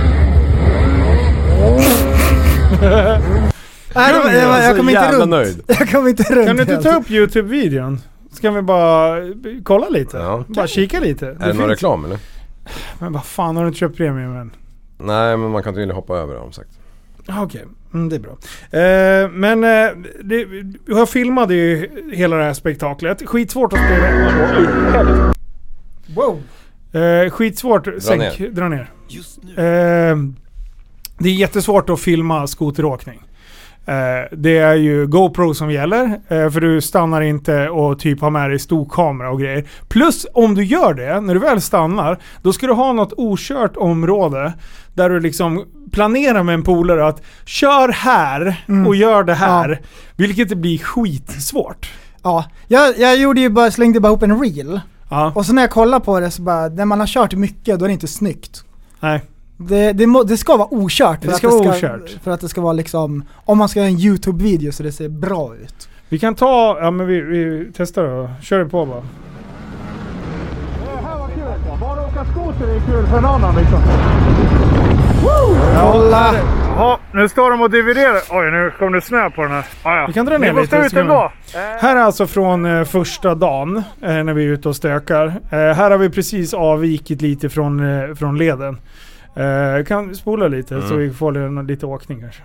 Jag kommer inte runt. Nöjd. Jag kommer inte runt. Kan du inte ta upp YouTube-videon? Ska vi bara kolla lite? Bara kika lite. Är det någon reklam eller? Men vad fan, har du inte köpt premium än? Nej, men man kan inte hoppa över det, om sagt. Okej, det är bra. Men jag filmade ju hela det här spektaklet. Skitsvårt att spela. Wow. Skitsvårt. Dra ner. Just nu. Det är jättesvårt att filma skoteråkning. Det är ju GoPro som gäller, för du stannar inte och typ har med dig stor kamera och grejer. Plus om du gör det, när du väl stannar, då ska du ha något okört område där du liksom planerar med en polare att kör här och gör det här, vilket blir skitsvårt. Ja, jag slängde bara ihop en reel. Ja. Och så när jag kollar på det så bara, när man har kört mycket då är det inte snyggt. Nej. Det ska vara okört för att det ska vara liksom, om man ska göra en YouTube-video så det ser bra ut. Vi kan ta, ja men vi testar då. Kör det på bara. Det här var kul. Bara åka skoter är kul för en annan liksom. Kolla! Ja, nu står de och dividerar. Oj, nu kom det snö på den här. Ja. Vi kan dra ner lite. Ut ändå. Här är alltså från första dagen när vi är ute och stökar. Här har vi precis avvikit lite från leden. Kan spola lite så vi får lite åkning kanske.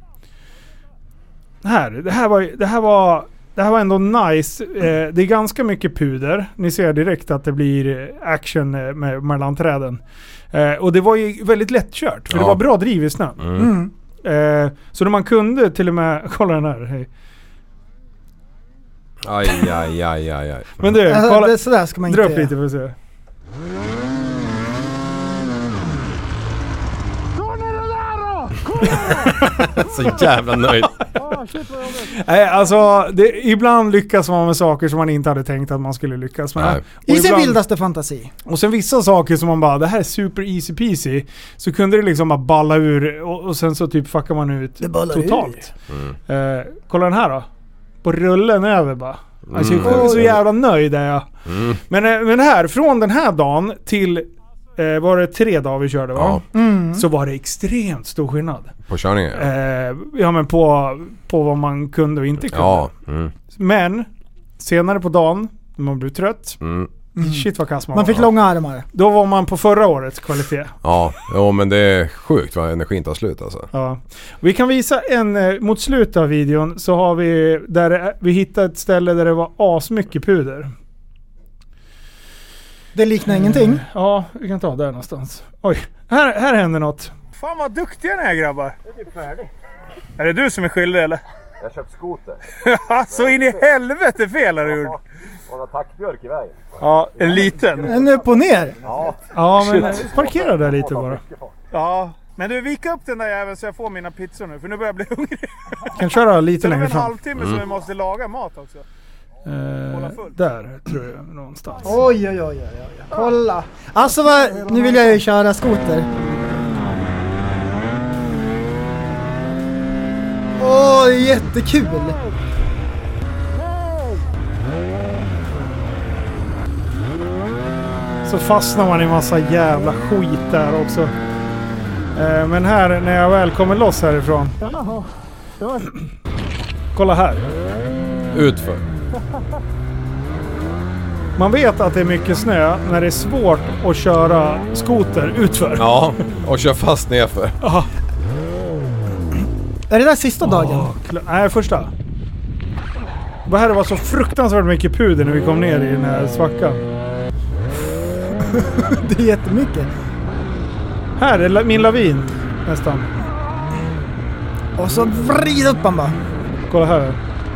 Det här var ändå nice. Det är ganska mycket puder. Ni ser direkt att det blir action mellan träden. Och det var ju väldigt lättkört. För det var bra driv i snön. Så när man kunde till och med... Kolla den här. Hej. Aj. Men du, kolla. Det, sådär ska man inte dra upp lite för att se. Så jävla nöjd. Alltså, ibland lyckas man med saker som man inte hade tänkt att man skulle lyckas med. I sin vildaste fantasi. Och sen vissa saker som man bara, det här är super easy peasy. Så kunde det liksom bara balla ur och sen så typ fuckar man ut totalt. Kolla den här då. På rullen över bara. Alltså, jag är så jävla nöjd är jag. Men här, från den här dagen till var det 3 dagar vi körde va? Så var det extremt stor skillnad. På körningen? Ja men på vad man kunde och inte kunde. Men senare på dagen, när man blev trött, shit vad kass man fick långa armar. Då var man på förra årets kvalitet. Ja, men det är sjukt vad energin tar slut alltså. Ja. Vi kan visa mot slutet av videon så har vi vi hittade ett ställe där det var asmycket puder. Det liknar ingenting. Ja, vi kan ta där någonstans. Oj, här händer något. Fan vad duktiga ni är grabbar. Det är typ färdig. Är det du som är skyldig eller? Jag har köpt skoter. Så in i helvete fel har du gjort. Och en tackbjörk i vägen. Ja, en liten. En upp och ner. Ja men parkera där lite bara. Ja, men du vika upp den där jäveln så jag får mina pizzor nu. För nu börjar jag bli hungrig. Kan köra lite längre fram. Det är en halvtimme så vi måste laga mat också. Där tror jag någonstans. Oj. Kolla. Alltså nu vill jag ju köra skoter. Jättekul. Så fastnar man i massa jävla skit där också. Men här när jag väl kommer loss härifrån. Kolla här. Utför. Man vet att det är mycket snö när det är svårt att köra skoter utför. Ja, och kör fast nerför. Är det där sista dagen? Nej, första. Det här var så fruktansvärt mycket puder när vi kom ner i den här svackan. Det är jättemycket. Här är min lavin nästan. Och så vrid upp han bara. Kolla här.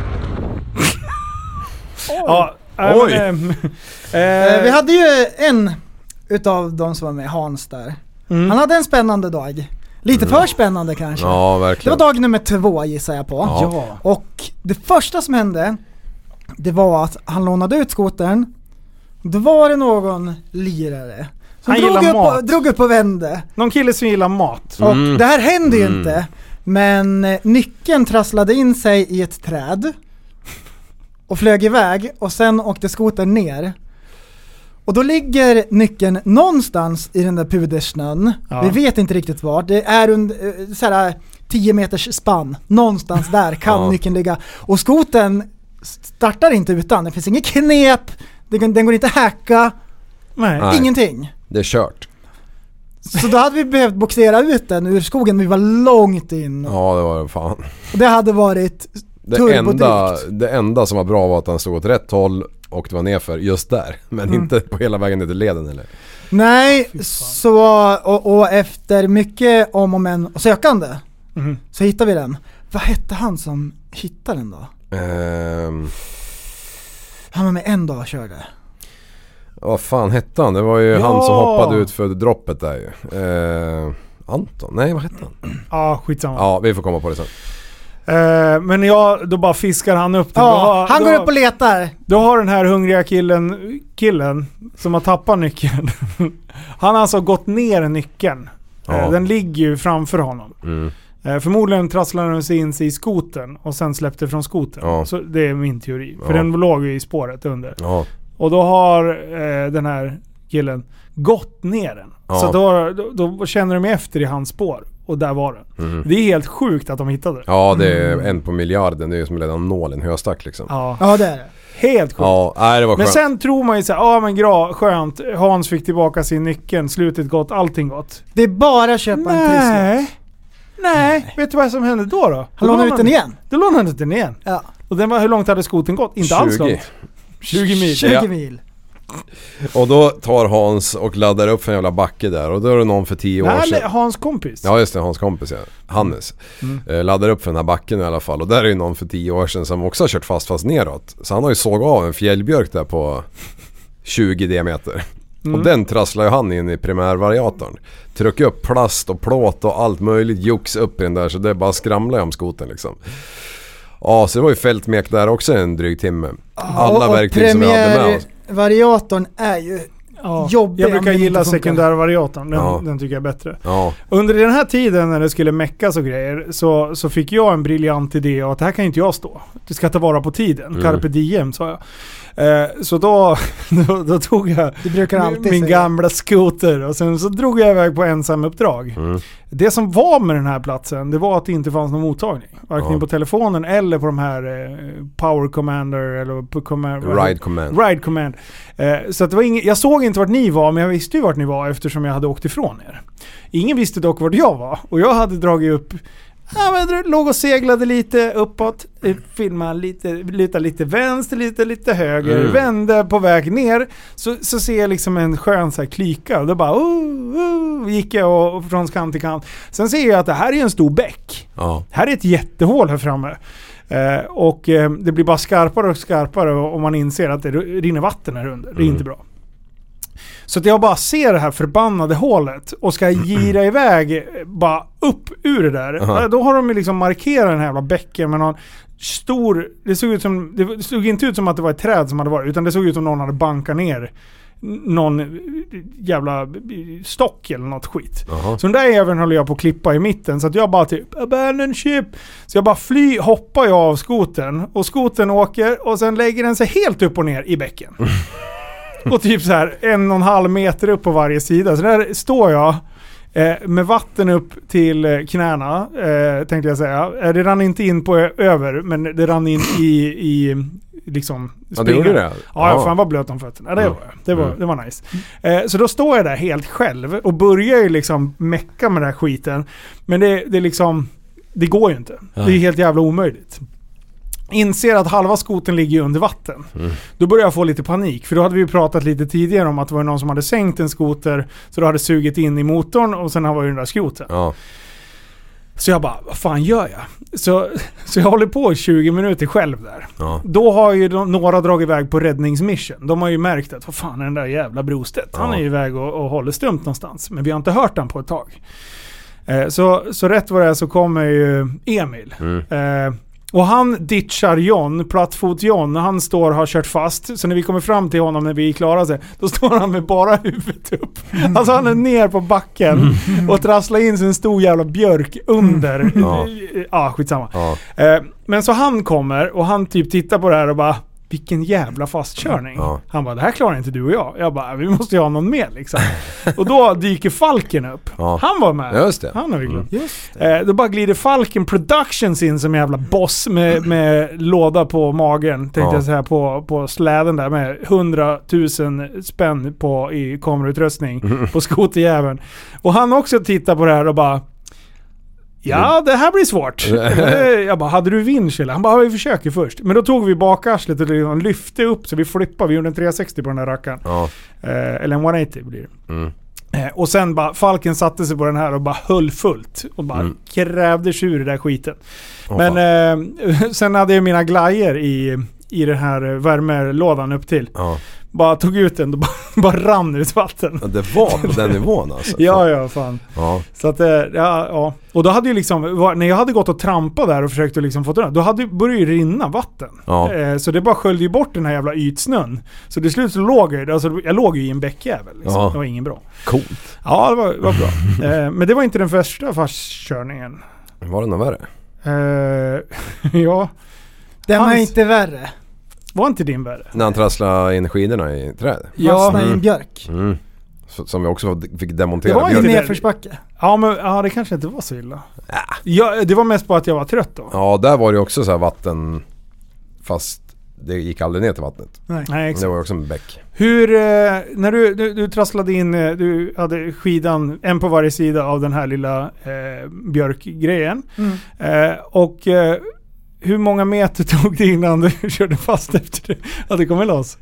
Oj. Vi hade ju en utav de som var med, Hans där. Han hade en spännande dag. Lite för spännande kanske. Ja, verkligen. Det var dag nummer 2 gissar jag på. Ja. Och det första som hände, det var att han lånade ut skotern. Då var det någon lirare som drog upp och vände. Någon kille som gillar mat. Och det här hände ju inte. Men nyckeln trasslade in sig i ett träd och flög iväg och sen åkte skotern ner. Och då ligger nyckeln någonstans i den där pudersnön. Vi vet inte riktigt var. Det är under såhär 10 meters spann. Någonstans där kan nyckeln ligga. Och skotern startar inte utan. Det finns inget knep. Den går inte att hacka. Nej. Ingenting. Det är kört. Så då hade vi behövt boxera ut den ur skogen. Vi var långt in. Ja, det var det fan. Och det hade varit det enda som var bra var att han stod åt rätt håll och det var nerför just där. Men inte på hela vägen ner till leden eller? Nej, så och efter mycket om och men och sökande så hittade vi den. Vad hette han som hittade den då? Han var med en dag och körde. Vad fan hette han? Det var ju han som hoppade ut för droppet där ju. Anton? Nej, vad hette han? Ja, skitsamma. Ja, vi får komma på det sen. Men då bara fiskar han upp det. Ja, han går upp och letar. Då har den här hungriga killen som har tappat nyckeln. Han har alltså gått ner nyckeln. Den ligger ju framför honom. Förmodligen trasslade den sig in i skoten och sen släppte från skoten. Så det är min teori. För den låg ju i spåret under. Och då har den här killen gått ner den. Så då känner de efter i hans spår. Och där var den. Det är helt sjukt att de hittade det. Ja, det är 1 på miljarden. Det är ju som en nål, en höstack liksom. Ja, det är det. Helt sjukt. Ja, det var skönt. Men sen tror man ju såhär, men skönt. Hans fick tillbaka sin nyckeln. Slutet gott, allting gott. Det är bara att köpa en trisslott. Nej, vet du vad som hände då? Han lånade ut den igen. Då lånade han ut den igen. Ja. Och hur långt hade skoten gått? Inte alls långt. 20 mil. 20 mil. Och då tar Hans och laddar upp för en jävla backe där. Och då är det någon för 10 år sedan. Nej, Hans kompis. Ja just det, Hans kompis, ja. Hannes. Laddar upp för den här backen i alla fall. Och där är ju någon för 10 år sedan som också har kört fast neråt. Så han har ju sågat av en fjällbjörk där på 20 diameter. Och den trasslar ju han in i primärvariatorn. Trycker upp plast och plåt och allt möjligt jox upp i den där. Så det bara skramlar om skoten liksom. Ja, så det var ju fältmek där också en dryg timme. Alla verktyg som vi hade med oss. Variatorn är ju jobbig. Jag brukar gilla sekundärvariatorn. Den tycker jag är bättre. Ja. Under den här tiden när det skulle meckas och grejer så fick jag en briljant idé att det här kan inte jag stå. Du ska ta vara på tiden. Carpe diem, sa jag. Så då tog jag min gamla skoter och sen så drog jag iväg på ensam uppdrag. Det som var med den här platsen, det var att det inte fanns någon mottagning. Varken på telefonen eller på de här Power Commander eller Ride Command. Så att det var jag såg inte vart ni var, men jag visste ju vart ni var eftersom jag hade åkt ifrån er. Ingen visste dock vart jag var och jag hade dragit upp. Låg och seglade lite uppåt, filmade lite, lutade lite vänster, lite höger, vände på väg ner, så ser jag liksom en skön så här klyka och då bara gick jag och från kant till kant. Sen ser jag att det här är en stor bäck. Här är ett jättehål här framme. Och det blir bara skarpare och skarpare och man inser att det rinner vatten här under. Det är inte bra. Så att jag bara ser det här förbannade hålet och ska gira iväg bara upp ur det där. Då har de liksom markerat den här jävla bäcken med någon stor... Det såg inte ut som att det var ett träd som hade varit, utan det såg ut som någon hade bankat ner någon jävla stock eller något skit. Så den där även håller jag på att klippa i mitten, så att jag bara typ abandon ship. Så jag bara hoppar jag av skoten och skoten åker och sen lägger den sig helt upp och ner i bäcken. Och typ så här 1,5 meter upp på varje sida. Så där står jag med vatten upp till knäna, tänkte jag säga. Det rann inte in på över, men det rann in i liksom springa. Ja, det gjorde det? Ja, fan var blöt om fötterna. Det var nice. Så då står jag där helt själv och börjar ju liksom mecka med den här skiten. Men det liksom, det går ju inte. Det är helt jävla omöjligt. Inser att halva skoten ligger under vatten. Då börjar jag få lite panik. För då hade vi ju pratat lite tidigare om att det var någon som hade sänkt en skoter. Så då hade sugit in i motorn och sen var ju den där skoten. Så jag bara, vad fan gör jag? Så jag håller på 20 minuter själv där. Då har ju några dragit iväg på räddningsmission. De har ju märkt att, vad fan är den där jävla Brostedt? Han är ju iväg och håller stumt någonstans. Men vi har inte hört han på ett tag. Så rätt vad det är så kommer ju Emil. Och han ditchar John, plattfot John, när han står och har kört fast. Så när vi kommer fram till honom när vi klarar sig, då står han med bara huvudet upp. Alltså han är ner på backen och trasslar in sin stor jävla björk under. Skitsamma. Men så han kommer och han typ tittar på det här och bara, vilken jävla fastkörning. Han bara, det här klarar inte du och jag. Jag bara, vi måste ju ha någon med liksom. Och då dyker Falken upp. Han var med. Just det. Han har vi glömt. Då bara glider Falken Productions in som jävla boss med låda på magen. Tänkte jag säga på släden där med 100 000 spänn i kamerautrustning på skoterjäveln. Och han också tittar på det här och bara, ja, det här blir svårt. Jag bara, hade du vinsch eller? Han bara, vi försöker först. Men då tog vi bakarslet och lyfte upp så vi flippade. Vi gjorde en 360 på den här rackaren. Eller en 180 blir det. Och sen bara, Falken satte sig på den här och bara höll fullt. Och bara krävde sig ur det där skiten. Men sen hade jag mina glajer i den här värmelådan upp till. bara tog ut den och bara rann ut vatten. Ja, det var på den nivån alltså. Ja, fan. Ja. Så att, ja. Och då hade ju liksom, när jag hade gått och trampat där och försökt att liksom få det, då började ju rinna vatten. Ja. Så det bara sköljde ju bort den här jävla ytsnön. Så till slut så låg jag låg ju i en bäckjävel. Liksom. Ja. Det var ingen bra. Coolt. Ja, det var bra. Men det var inte den första fastkörningen. Var det något värre? Ja. Den var inte värre. Var inte din värre? När han trasslade in skidorna i trädet. Fastnade i en björk. Mm. Som vi också fick demontera. Det var ju nedförsbacke. Ja, men det kanske inte var så illa. Ja, det var mest på att jag var trött då. Ja, där var det också så här vatten, fast det gick aldrig ner till vattnet. Nej, exakt. Det var också en bäck. Hur, när du trasslade in, du hade skidan en på varje sida av den här lilla björkgrejen. Och hur många meter tog det innan du körde fast efter det? Att det kom loss?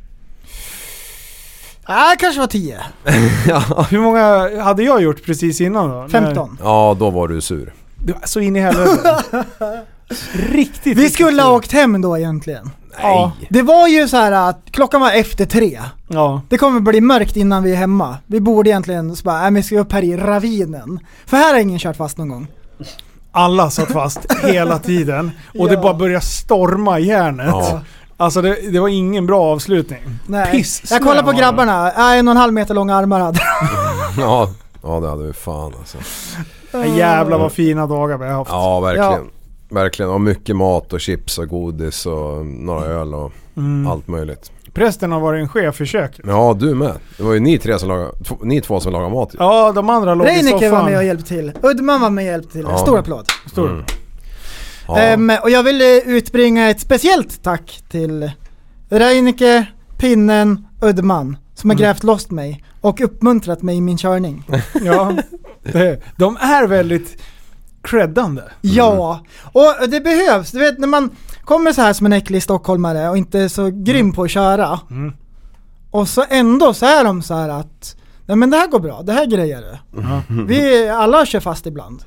Kanske var 10. Ja. Hur många hade jag gjort precis innan då? 15. Ja, då var du sur. Du var så in i helvete. Riktigt. Vi skulle ha åkt hem då egentligen. Nej. Ja. Det var ju så här att klockan var efter 3. Ja. Det kommer bli mörkt innan vi är hemma. Vi borde egentligen så bara, vi ska upp här i ravinen. För här har ingen kört fast någon gång. Alla satt fast hela tiden. Och det bara började storma i järnet. Ja. Alltså det var ingen bra avslutning. Nej. Piss. Jag kollar på grabbarna. 1,5 meter långa armar hade. Ja, det hade vi fan alltså. Jävlar vad fina dagar vi har haft. Ja, verkligen. Verkligen. Och mycket mat och chips och godis och några öl och allt möjligt. Prästen har varit en chef för köket. Ja, du med. Det var ju ni två som lagade mat. Ja, de andra låg i soffan. Reinicke var med och hjälpte till. Udman var med och hjälpte till. Ja. Stor applåd. Stor. Ja. Och jag vill utbringa ett speciellt tack till Reinicke, Pinnen, Udman som har grävt loss mig och uppmuntrat mig i min körning. Ja, de är väldigt creddande. Ja, och det behövs. Du vet när man kommer så här som en äcklig stockholmare och inte är så grym på att köra. Och så ändå så är de så här att nej men det här går bra, det här grejer du. Vi alla kör fast ibland.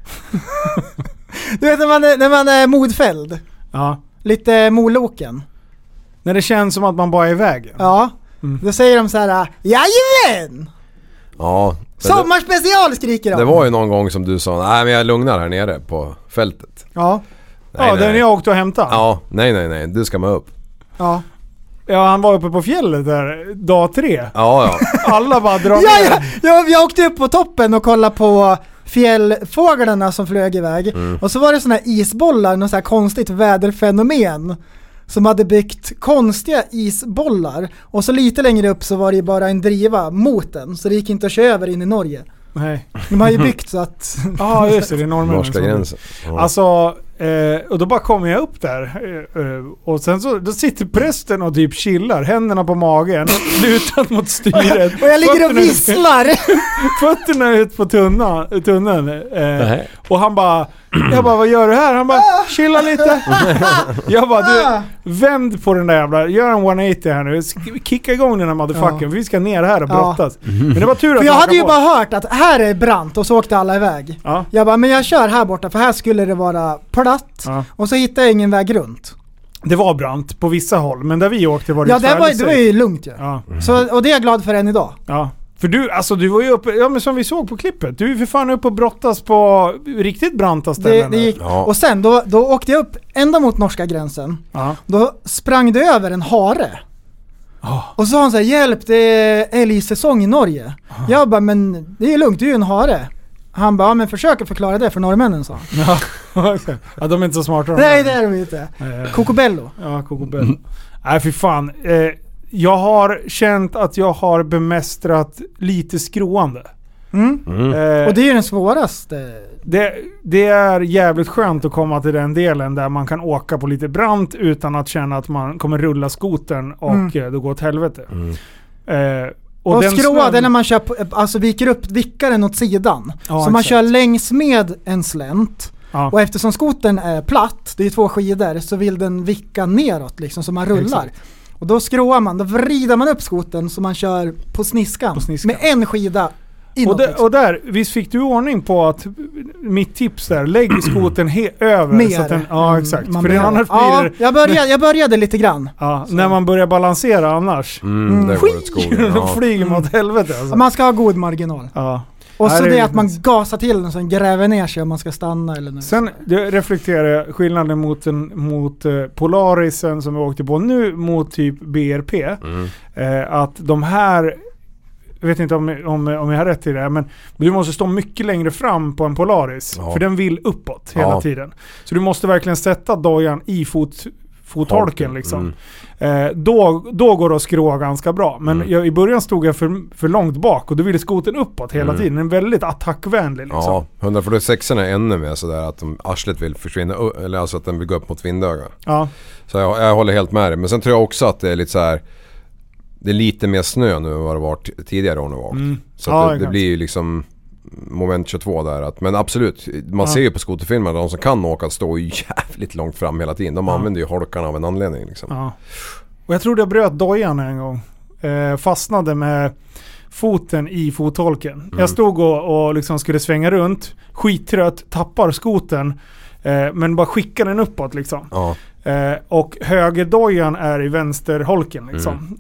Du vet när man är modfälld. Ja. Lite moloken. När det känns som att man bara är i vägen. Ja. Då säger de så här: jajamän! Ja. Sommarspecial skriker de. Det var ju någon gång som du sa, nej men jag lugnar här nere på fältet. Ja. Nej, den jag åkte och hämtade. Ja, nej, du ska med upp. Ja. Ja, han var uppe på fjället där dag 3. Ja. Alla bara drar ner. Jag åkte upp på toppen och kollade på fjällfåglarna som flög iväg. Och så var det såna här isbollar, något så här konstigt väderfenomen som hade byggt konstiga isbollar. Och så lite längre upp så var det bara en driva mot den, så det gick inte att köra över in i Norge. Nej. De har ju byggt så att... Ja, just det är norrmännen. Norska gränsen. Ja. Alltså, och då bara kommer jag upp där. Och sen så då sitter prästen och typ chillar, händerna på magen, lutat mot styret. Och jag ligger och visslar. Fötterna ut på tunneln. Och han bara, jag bara, vad gör du här? Han bara, chilla lite. Jag bara, du, vänd på den där jävla, gör en 180 här nu. Kicka igång den här motherfuckern, för vi ska ner här och brottas. Men det var tur att för jag hade ju bara hört att här är brant och så åkte alla iväg. Ja. Jag bara, men jag kör här borta för här skulle det vara platt. Ja. Och så hittade jag ingen väg runt. Det var brant på vissa håll, men där vi åkte var det det var ju lugnt ju. Ja. Så, och det är jag glad för än idag. Ja. För du var ju uppe, ja men som vi såg på klippet, du är för fan uppe och brottas på riktigt branta ställen. Det gick. Ja. Och sen då åkte jag upp ända mot norska gränsen. Ja. Då sprang det över en hare. Och så sa han så här, hjälp, det är älgsäsong i Norge. Jag bara, men det är lugnt, det är ju en hare. Han bara, men försöker förklara det för norrmännen, sa han. Ja, de är inte så smarta. Nej, det är de inte. Cocobello. Ja, Cocobello. Nej, för fan. Jag har känt att jag har bemästrat lite skroande. Och det är ju den svåraste. Det är jävligt skönt att komma till den delen där man kan åka på lite brant utan att känna att man kommer rulla skotern och då går åt helvete. Och skroa, det är när man kör, alltså viker upp vickaren åt sidan. Ja, så man kör längs med en slänt. Ja. Och eftersom skotern är platt, det är 2 skidor, så vill den vicka neråt liksom, så man rullar. Exakt. Och då skroar man, då vrider man upp skotern så man kör på sniskan. Med en skida Och där, visst fick du ordning på att mitt tips där, lägg skoten över. Mer. Så att den, ja, exakt. Man För det annars blir det, jag började lite grann. Ja, när man börjar balansera annars. Det går åt skogen. Då flyger mot helvete alltså. Man ska ha god marginal. Ja. Och så det att man gasar till den så den gräver ner sig om man ska stanna eller något. Sen reflekterar skillnaden mot Polarisen som vi åkte på nu mot typ BRP. Att de här, jag vet inte om jag har rätt i det, men du måste stå mycket längre fram på en Polaris. För den vill uppåt hela tiden. Så du måste verkligen sätta dojan i fotholken liksom. Då går det att skrua ganska bra. Men i början stod jag för långt bak och då ville skoten uppåt hela tiden. Den är väldigt attackvänlig liksom. Ja, 146 är ännu mer sådär att arslet vill försvinna, eller alltså att den vill gå upp mot vindöga. Ja. Så jag håller helt med dig. Men sen tror jag också att det är lite så här, det är lite mer snö nu än vad det var tidigare år nu var. Så att det blir ju liksom moment 22 där. Men absolut, man ser ju på skoterfilmer de som kan åka står ju jävligt långt fram hela tiden. De använder ju holkarna av en anledning liksom. Ja. Och jag trodde jag bröt dojan en gång. Fastnade med foten i fotholken. Jag stod och liksom skulle svänga runt. Skittrött, tappar skoten. Men bara skickar den uppåt liksom. Ja. Och högerdojan är i vänsterholken liksom.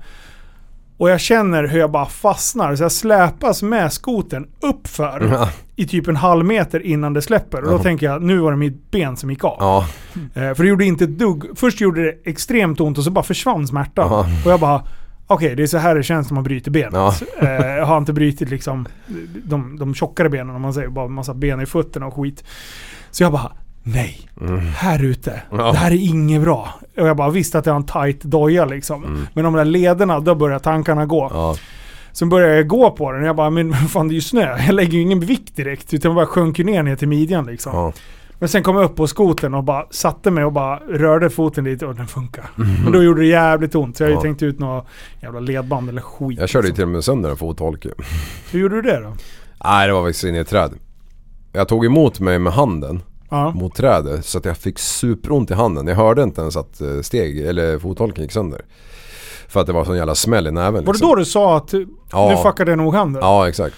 Och jag känner hur jag bara fastnar. Så jag släpas med skoten uppför i typ en halv meter innan det släpper. Och då tänker jag, nu var det mitt ben som gick av. För det gjorde inte ett dugg. Först gjorde det extremt ont och så bara försvann smärtan. Och jag bara, okej, det är så här det känns när man bryter benet. Jag har inte brytit liksom de tjockare benen, om man säger, bara en massa ben i fötterna och skit. Så jag bara, nej, här ute. Det här är inget bra. Och jag bara visste att jag har en tight doja liksom. Men de där lederna, då börjar tankarna gå. Så började jag gå på den och jag bara, men fan det är ju snö. Jag lägger ju ingen vikt direkt utan jag bara sjönk ner till midjan liksom. Men sen kom jag upp på skoten och bara satte mig och bara rörde foten lite och den funkar. Men då gjorde det jävligt ont. Så jag hade tänkt ut några jävla ledband eller skit. Jag körde ju till och med sönder en fotholke. Hur gjorde du det då? Nej, det var faktiskt in i ett träd. Jag tog emot mig med handen mot trädet så att jag fick superont i handen. Jag hörde inte ens att fotholken gick sönder. För att det var sån jävla smäll i näven. Liksom. Var det då du sa att du fuckade nog handen? Ja, exakt.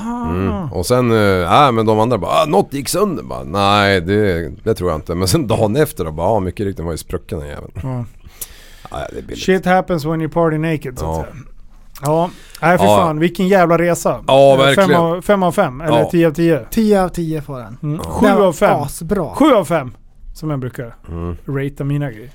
Och sen, men de andra bara, något gick sönder. Bara, nej, det tror jag inte. Men sen dagen efter då, bara, mycket riktigt var ju sprucken den jäveln. Det shit happens when you party naked, så att säga. Ja, nej för fan, vilken jävla resa. Ja, verkligen. 5 av 5, eller 10 av 10? 10 av 10 får den. 7 av 5. Asbra. 7 av 5, som jag brukar ratea mina grejer.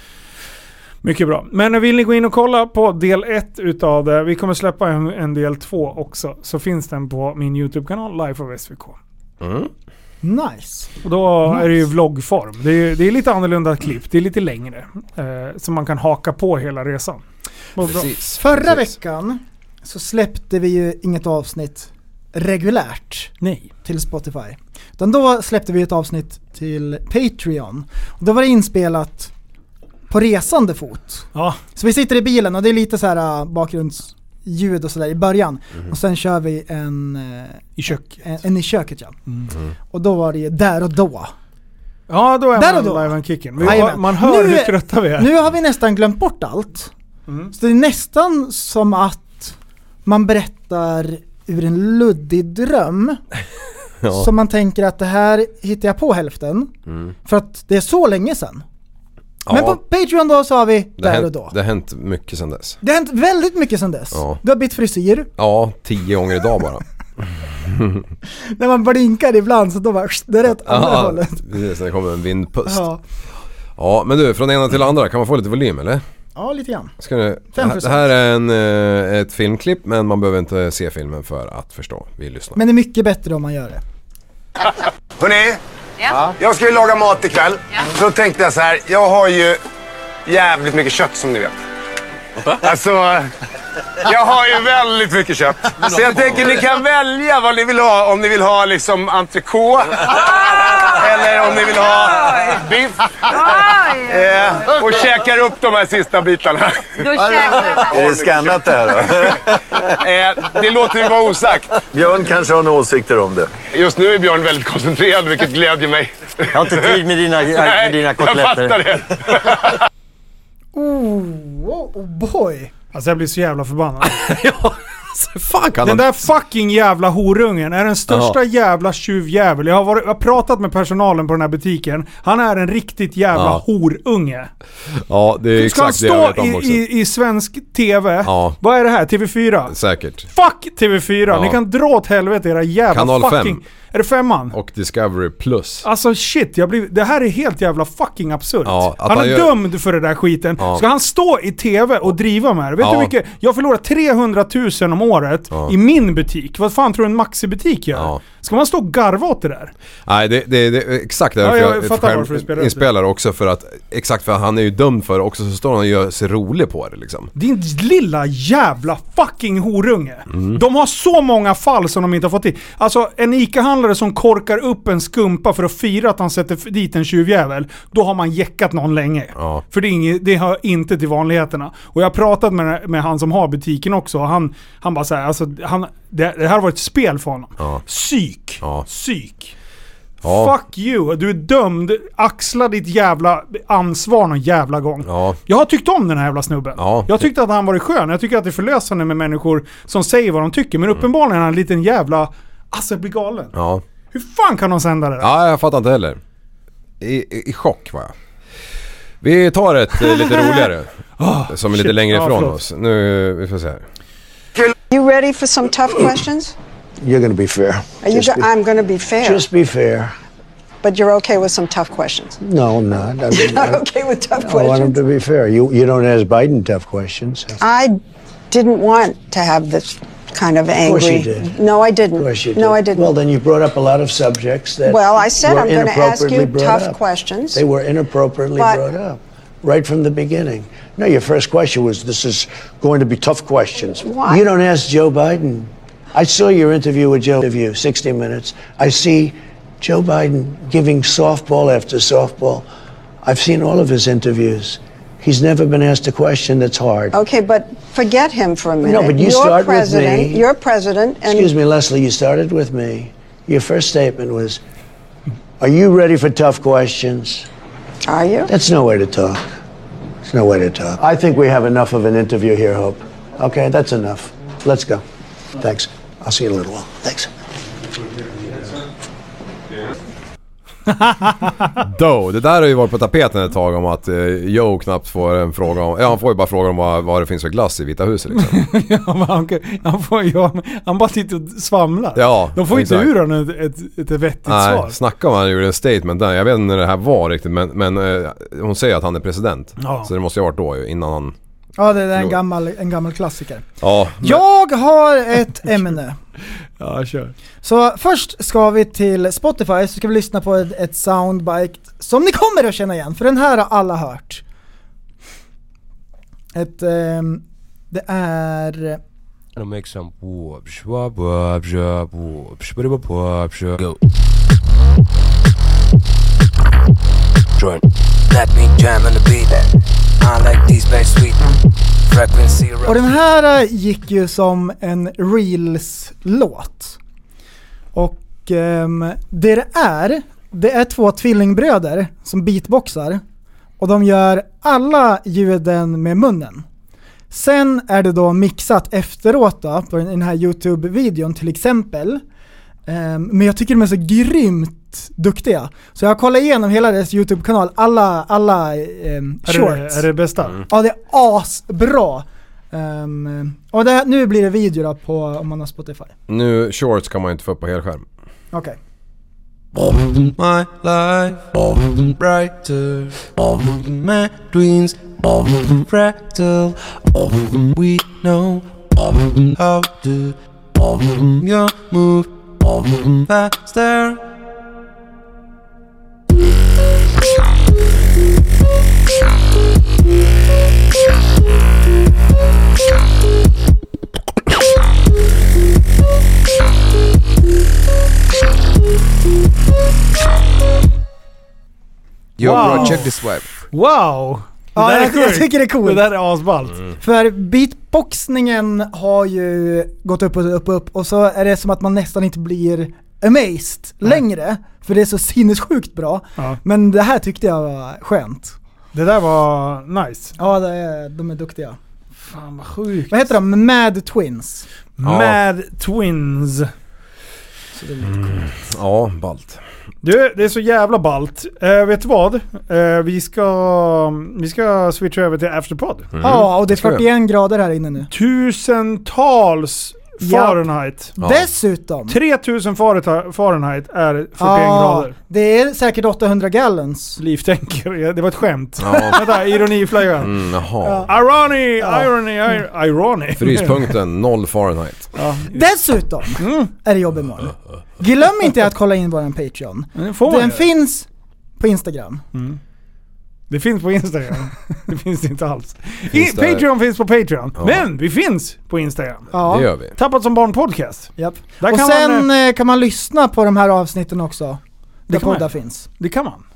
Mycket bra. Men vill ni gå in och kolla på del 1 utav det, vi kommer släppa en del 2 också, så finns den på min YouTube-kanal Life of SVK. Nice. Och då är det ju vloggform. Det är lite annorlunda klipp, det är lite längre. Så man kan haka på hela resan. Förra veckan så släppte vi ju inget avsnitt regulärt till Spotify. Utan då släppte vi ett avsnitt till Patreon. Och då var det inspelat på resande fot. Så vi sitter i bilen och det är lite så här bakgrundsljud och sådär i början. Och sen kör vi en i köket. Och då var det där och då. Ja, då är man live and kicking. Man hör hur trötta vi är. Nu har vi nästan glömt bort allt. Så det är nästan som att man berättar ur en luddig dröm. Så man tänker att det här hittar jag på hälften. För att det är så länge sedan. Men på Patreon då så har vi där och då. Det har hänt mycket sedan dess. Det har hänt väldigt mycket sedan dess. Du har bytt frisyr. Ja, 10 gånger idag bara. När man blinkar ibland så då bara det är rätt andra hållet. Precis, när det kommer en vindpust. Ja, men du, från ena till andra, kan man få lite volym eller? Ja, lite grann. Det här är ett filmklipp, men man behöver inte se filmen för att förstå. Vi lyssnar. Men det är mycket bättre om man gör det. Hörrni, jag ska ju laga mat ikväll. Så tänkte jag så här, jag har ju jävligt mycket kött som ni vet. Alltså, jag har ju väldigt mycket kött. Så jag tänker ni kan välja vad ni vill ha. Om ni vill ha liksom entrecote. Eller om ni vill ha biff. Och käkar upp de här sista bitarna. Är det skannat det här då? Det låter ju vara osagt. Björn kanske har några åsikter om det. Just nu är Björn väldigt koncentrerad, vilket glädjer mig. Jag har inte tid med dina kotletter. Jag fattar det. Oh boy. Alltså jag blir så jävla förbannad. Fan kan den där fucking jävla horungen är den största jävla tjuvjävel. Jag har pratat med personalen på den här butiken. Han är en riktigt jävla horunge. Ja, det är exakt det jag vet om också. I svensk TV. Ja. Vad är det här? TV4? Säkert. Fuck TV4. Ja. Ni kan dra åt helvete era jävla Kanal fucking... 5. Är det 5:an? Och Discovery Plus. Alltså shit, det här är helt jävla fucking absurt. Ja, han är dömd för det där skiten. Ja. Ska han stå i TV och driva med det? Vet du hur mycket? Jag förlorar 300 000 om året i min butik. Vad fan tror du en Maxi-butik gör? Ja. Ska man stå och garva åt det där? Nej, det är exakt därför jag fattar varför du spelar också. För att, exakt för att han är ju dömd för det också, så står han och gör sig rolig på det liksom. Din lilla jävla fucking horunge. De har så många fall som de inte har fått i. Alltså en ICA-handlare som korkar upp en skumpa för att fira att han sätter dit en tjuvjävel, då har man jäckat någon länge. Ja. För det hör inte till vanligheterna. Och jag har pratat med han som har butiken också, och han bara så här, alltså det här har varit ett spel för honom. Ja. Psyk. Ja. Fuck you, du är dömd. Axla ditt jävla ansvar någon jävla gång. Ja. Jag har tyckt om den här jävla snubben. Ja. Jag tyckte att han var skön. Jag tycker att det är förlösande med människor som säger vad de tycker. Men uppenbarligen är han en liten jävla... Alltså jag blir galen. Ja. Hur fan kan de sända det där? Ja, jag fattar inte heller. I chock var jag. Vi tar ett lite roligare. Som är lite längre ifrån oss. Nu, vi får se här. You ready for some tough questions? You're going to be fair. I'm going to be fair. Just be fair. But you're okay with some tough questions? No, I'm not. You're not okay with tough questions? I want him to be fair. You don't ask Biden tough questions. I didn't want to have this kind of angry... Of course you did. No, I didn't. Of course you did. No, I didn't. Well, then you brought up a lot of subjects that Well, I said I'm going to ask you tough questions. They were inappropriately brought up. Right from the beginning. No, your first question was, this is going to be tough questions. Why? You don't ask Joe Biden. I saw your interview with Joe, 60 Minutes. I see Joe Biden giving softball after softball. I've seen all of his interviews. He's never been asked a question that's hard. Okay, but forget him for a minute. No, but you start with me. You're president. And excuse me, Leslie, you started with me. Your first statement was, are you ready for tough questions? Are you? That's no way to talk. There's no way to talk. I think we have enough of an interview here, Hope. Okay, that's enough. Let's go. Thanks. I'll see you in a little while. Thanks. Det där har ju varit på tapeten ett tag om att Joe knappt får en fråga om... Ja, han får ju bara fråga om vad det finns för glass i Vita huset liksom. Ja, men han bara sitter och svamlar. Ja, de får inte ur honom ett vettigt svar. Nej, snacka om han gjorde en statement där. Jag vet inte när det här var riktigt, men hon säger att han är president. Ja. Så det måste ju ha varit då innan han... Ja, det är en gammal klassiker. Ja, men... Jag har ett ämne. Ja, kör. Så först ska vi till Spotify, så ska vi lyssna på ett soundbite som ni kommer att känna igen, för den här har alla hört. Det är... I'll make some whoops, whoops, whoops, go. Join. Let me jam on the beat. I like these bass sweet. Frequency. Och den här gick ju som en Reels-låt. Och det är två tvillingbröder som beatboxar. Och de gör alla ljuden med munnen. Sen är det då mixat efteråt då, på den här YouTube-videon till exempel. Men jag tycker de är så grymt duktiga. Så jag kollar igenom hela deras YouTube-kanal. Alla shorts. Är det bästa? Ja, det är asbra. Och nu blir det video då på, om man har Spotify. Nu, shorts kan man inte få upp på helskärm. Okej. My life brighter, my dreams fractal. We know how to you move faster. Yo bro, check this web. Wow! Ja, jag tycker det är coolt. Det där är asballt. För beatboxningen har ju gått upp och så är det som att man nästan inte blir amazed längre. För det är så sinnessjukt bra. Ja. Men det här tyckte jag var skönt. Det där var nice. Ja, de är duktiga. Fan vad sjukt. Vad heter de? Mad Twins. Mad Twins. Så det är lite coolt. Ja, ballt. Du, det är så jävla ballt. Vet du vad? Vi ska switcha över till Afterpod. Ja, och det är 41 grader här inne nu. Tusentals Fahrenheit. Ja. Dessutom 3000 Fahrenheit är 41 grader. Det är säkert 800 gallons. Liv tänker, det var ett skämt. Vänta, ironiflaggan. Irony. Fryspunkten 0 Fahrenheit. Dessutom är det jobb imorgon. Glöm inte att kolla in våran Patreon. Den finns på Instagram. Det finns på Instagram. Det finns inte alls. Patreon finns på Patreon. Ja. Men vi finns på Instagram. Ja. Det gör vi. Tappat som barn podcast. Japp. Och sen kan man lyssna på de här avsnitten också. Där poddar finns. Det kan man.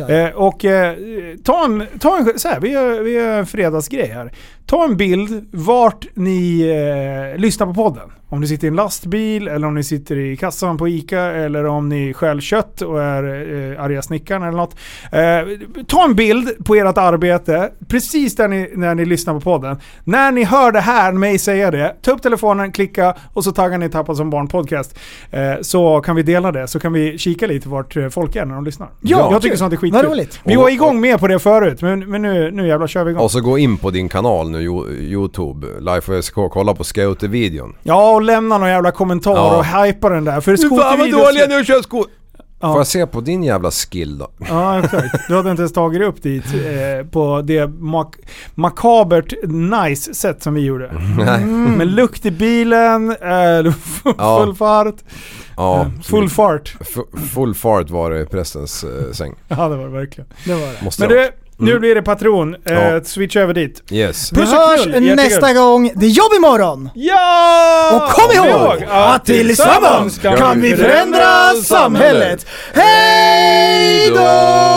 Ta en så här, vi gör en fredagsgrej här. Ta en bild vart ni lyssnar på podden. Om ni sitter i en lastbil eller om ni sitter i kassan på Ica eller om ni själv kött och är arga snickaren eller något. Ta en bild på ert arbete precis där när ni lyssnar på podden. När ni hör det här, mig säga det, ta upp telefonen, klicka och så taggar ni Tappat som barn podcast. Så kan vi dela det, så kan vi kika lite vart folk är när de lyssnar. Ja, jag tycker sånt är skitkul. Vi var igång med på det förut, men nu jävla kör vi igång. Och så gå in på din kanal nu, YouTube, Life SK, kolla på Scouter-videon. Ja, och lämna någon jävla kommentar och hypa den där. För fan vad dåliga nu kör skor. Får jag se på din jävla skill då? Ja, exakt. Du hade inte ens tagit upp dit på det makabert nice sätt som vi gjorde. Med lukt i bilen, full fart. Ja, full fart. Full fart var det i prästens säng. Ja, det var det verkligen. Det var det. Men du, nu blir det patron. Switch över dit. Yes. Vi hörs nästa gång. Det är jobb imorgon. Ja! Och kom ihåg att tillsammans kan vi förändra samhället. Hej då!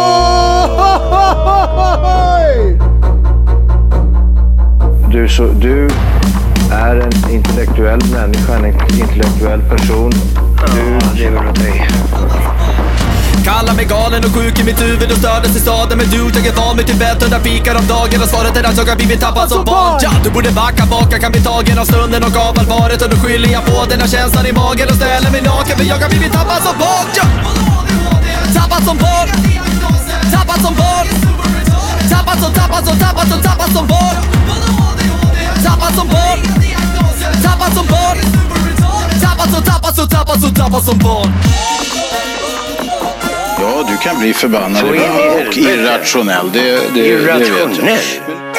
Du är en intellektuell människa, en intellektuell person. Du lever åt dig. Kallar mig galen och sjuk i mitt huvud och stördes i staden. Men du, jag är van vid Tibet och där fikar om dagen. Och svaret är att jag har blivit tappad som barn. Ja, du borde backa bak, jag kan bli tagen av stunden och av allvaret. Och då skyller jag på den här känslan i magen och ställer mig naken. För jag har blivit tappad som barn. Ja. Tappad som barn. Tappad som barn. Tappad som barn. Tappad som barn. Tappad som barn. Tappad som barn. Ja, du kan bli förbannad och irrationell. Det vet jag.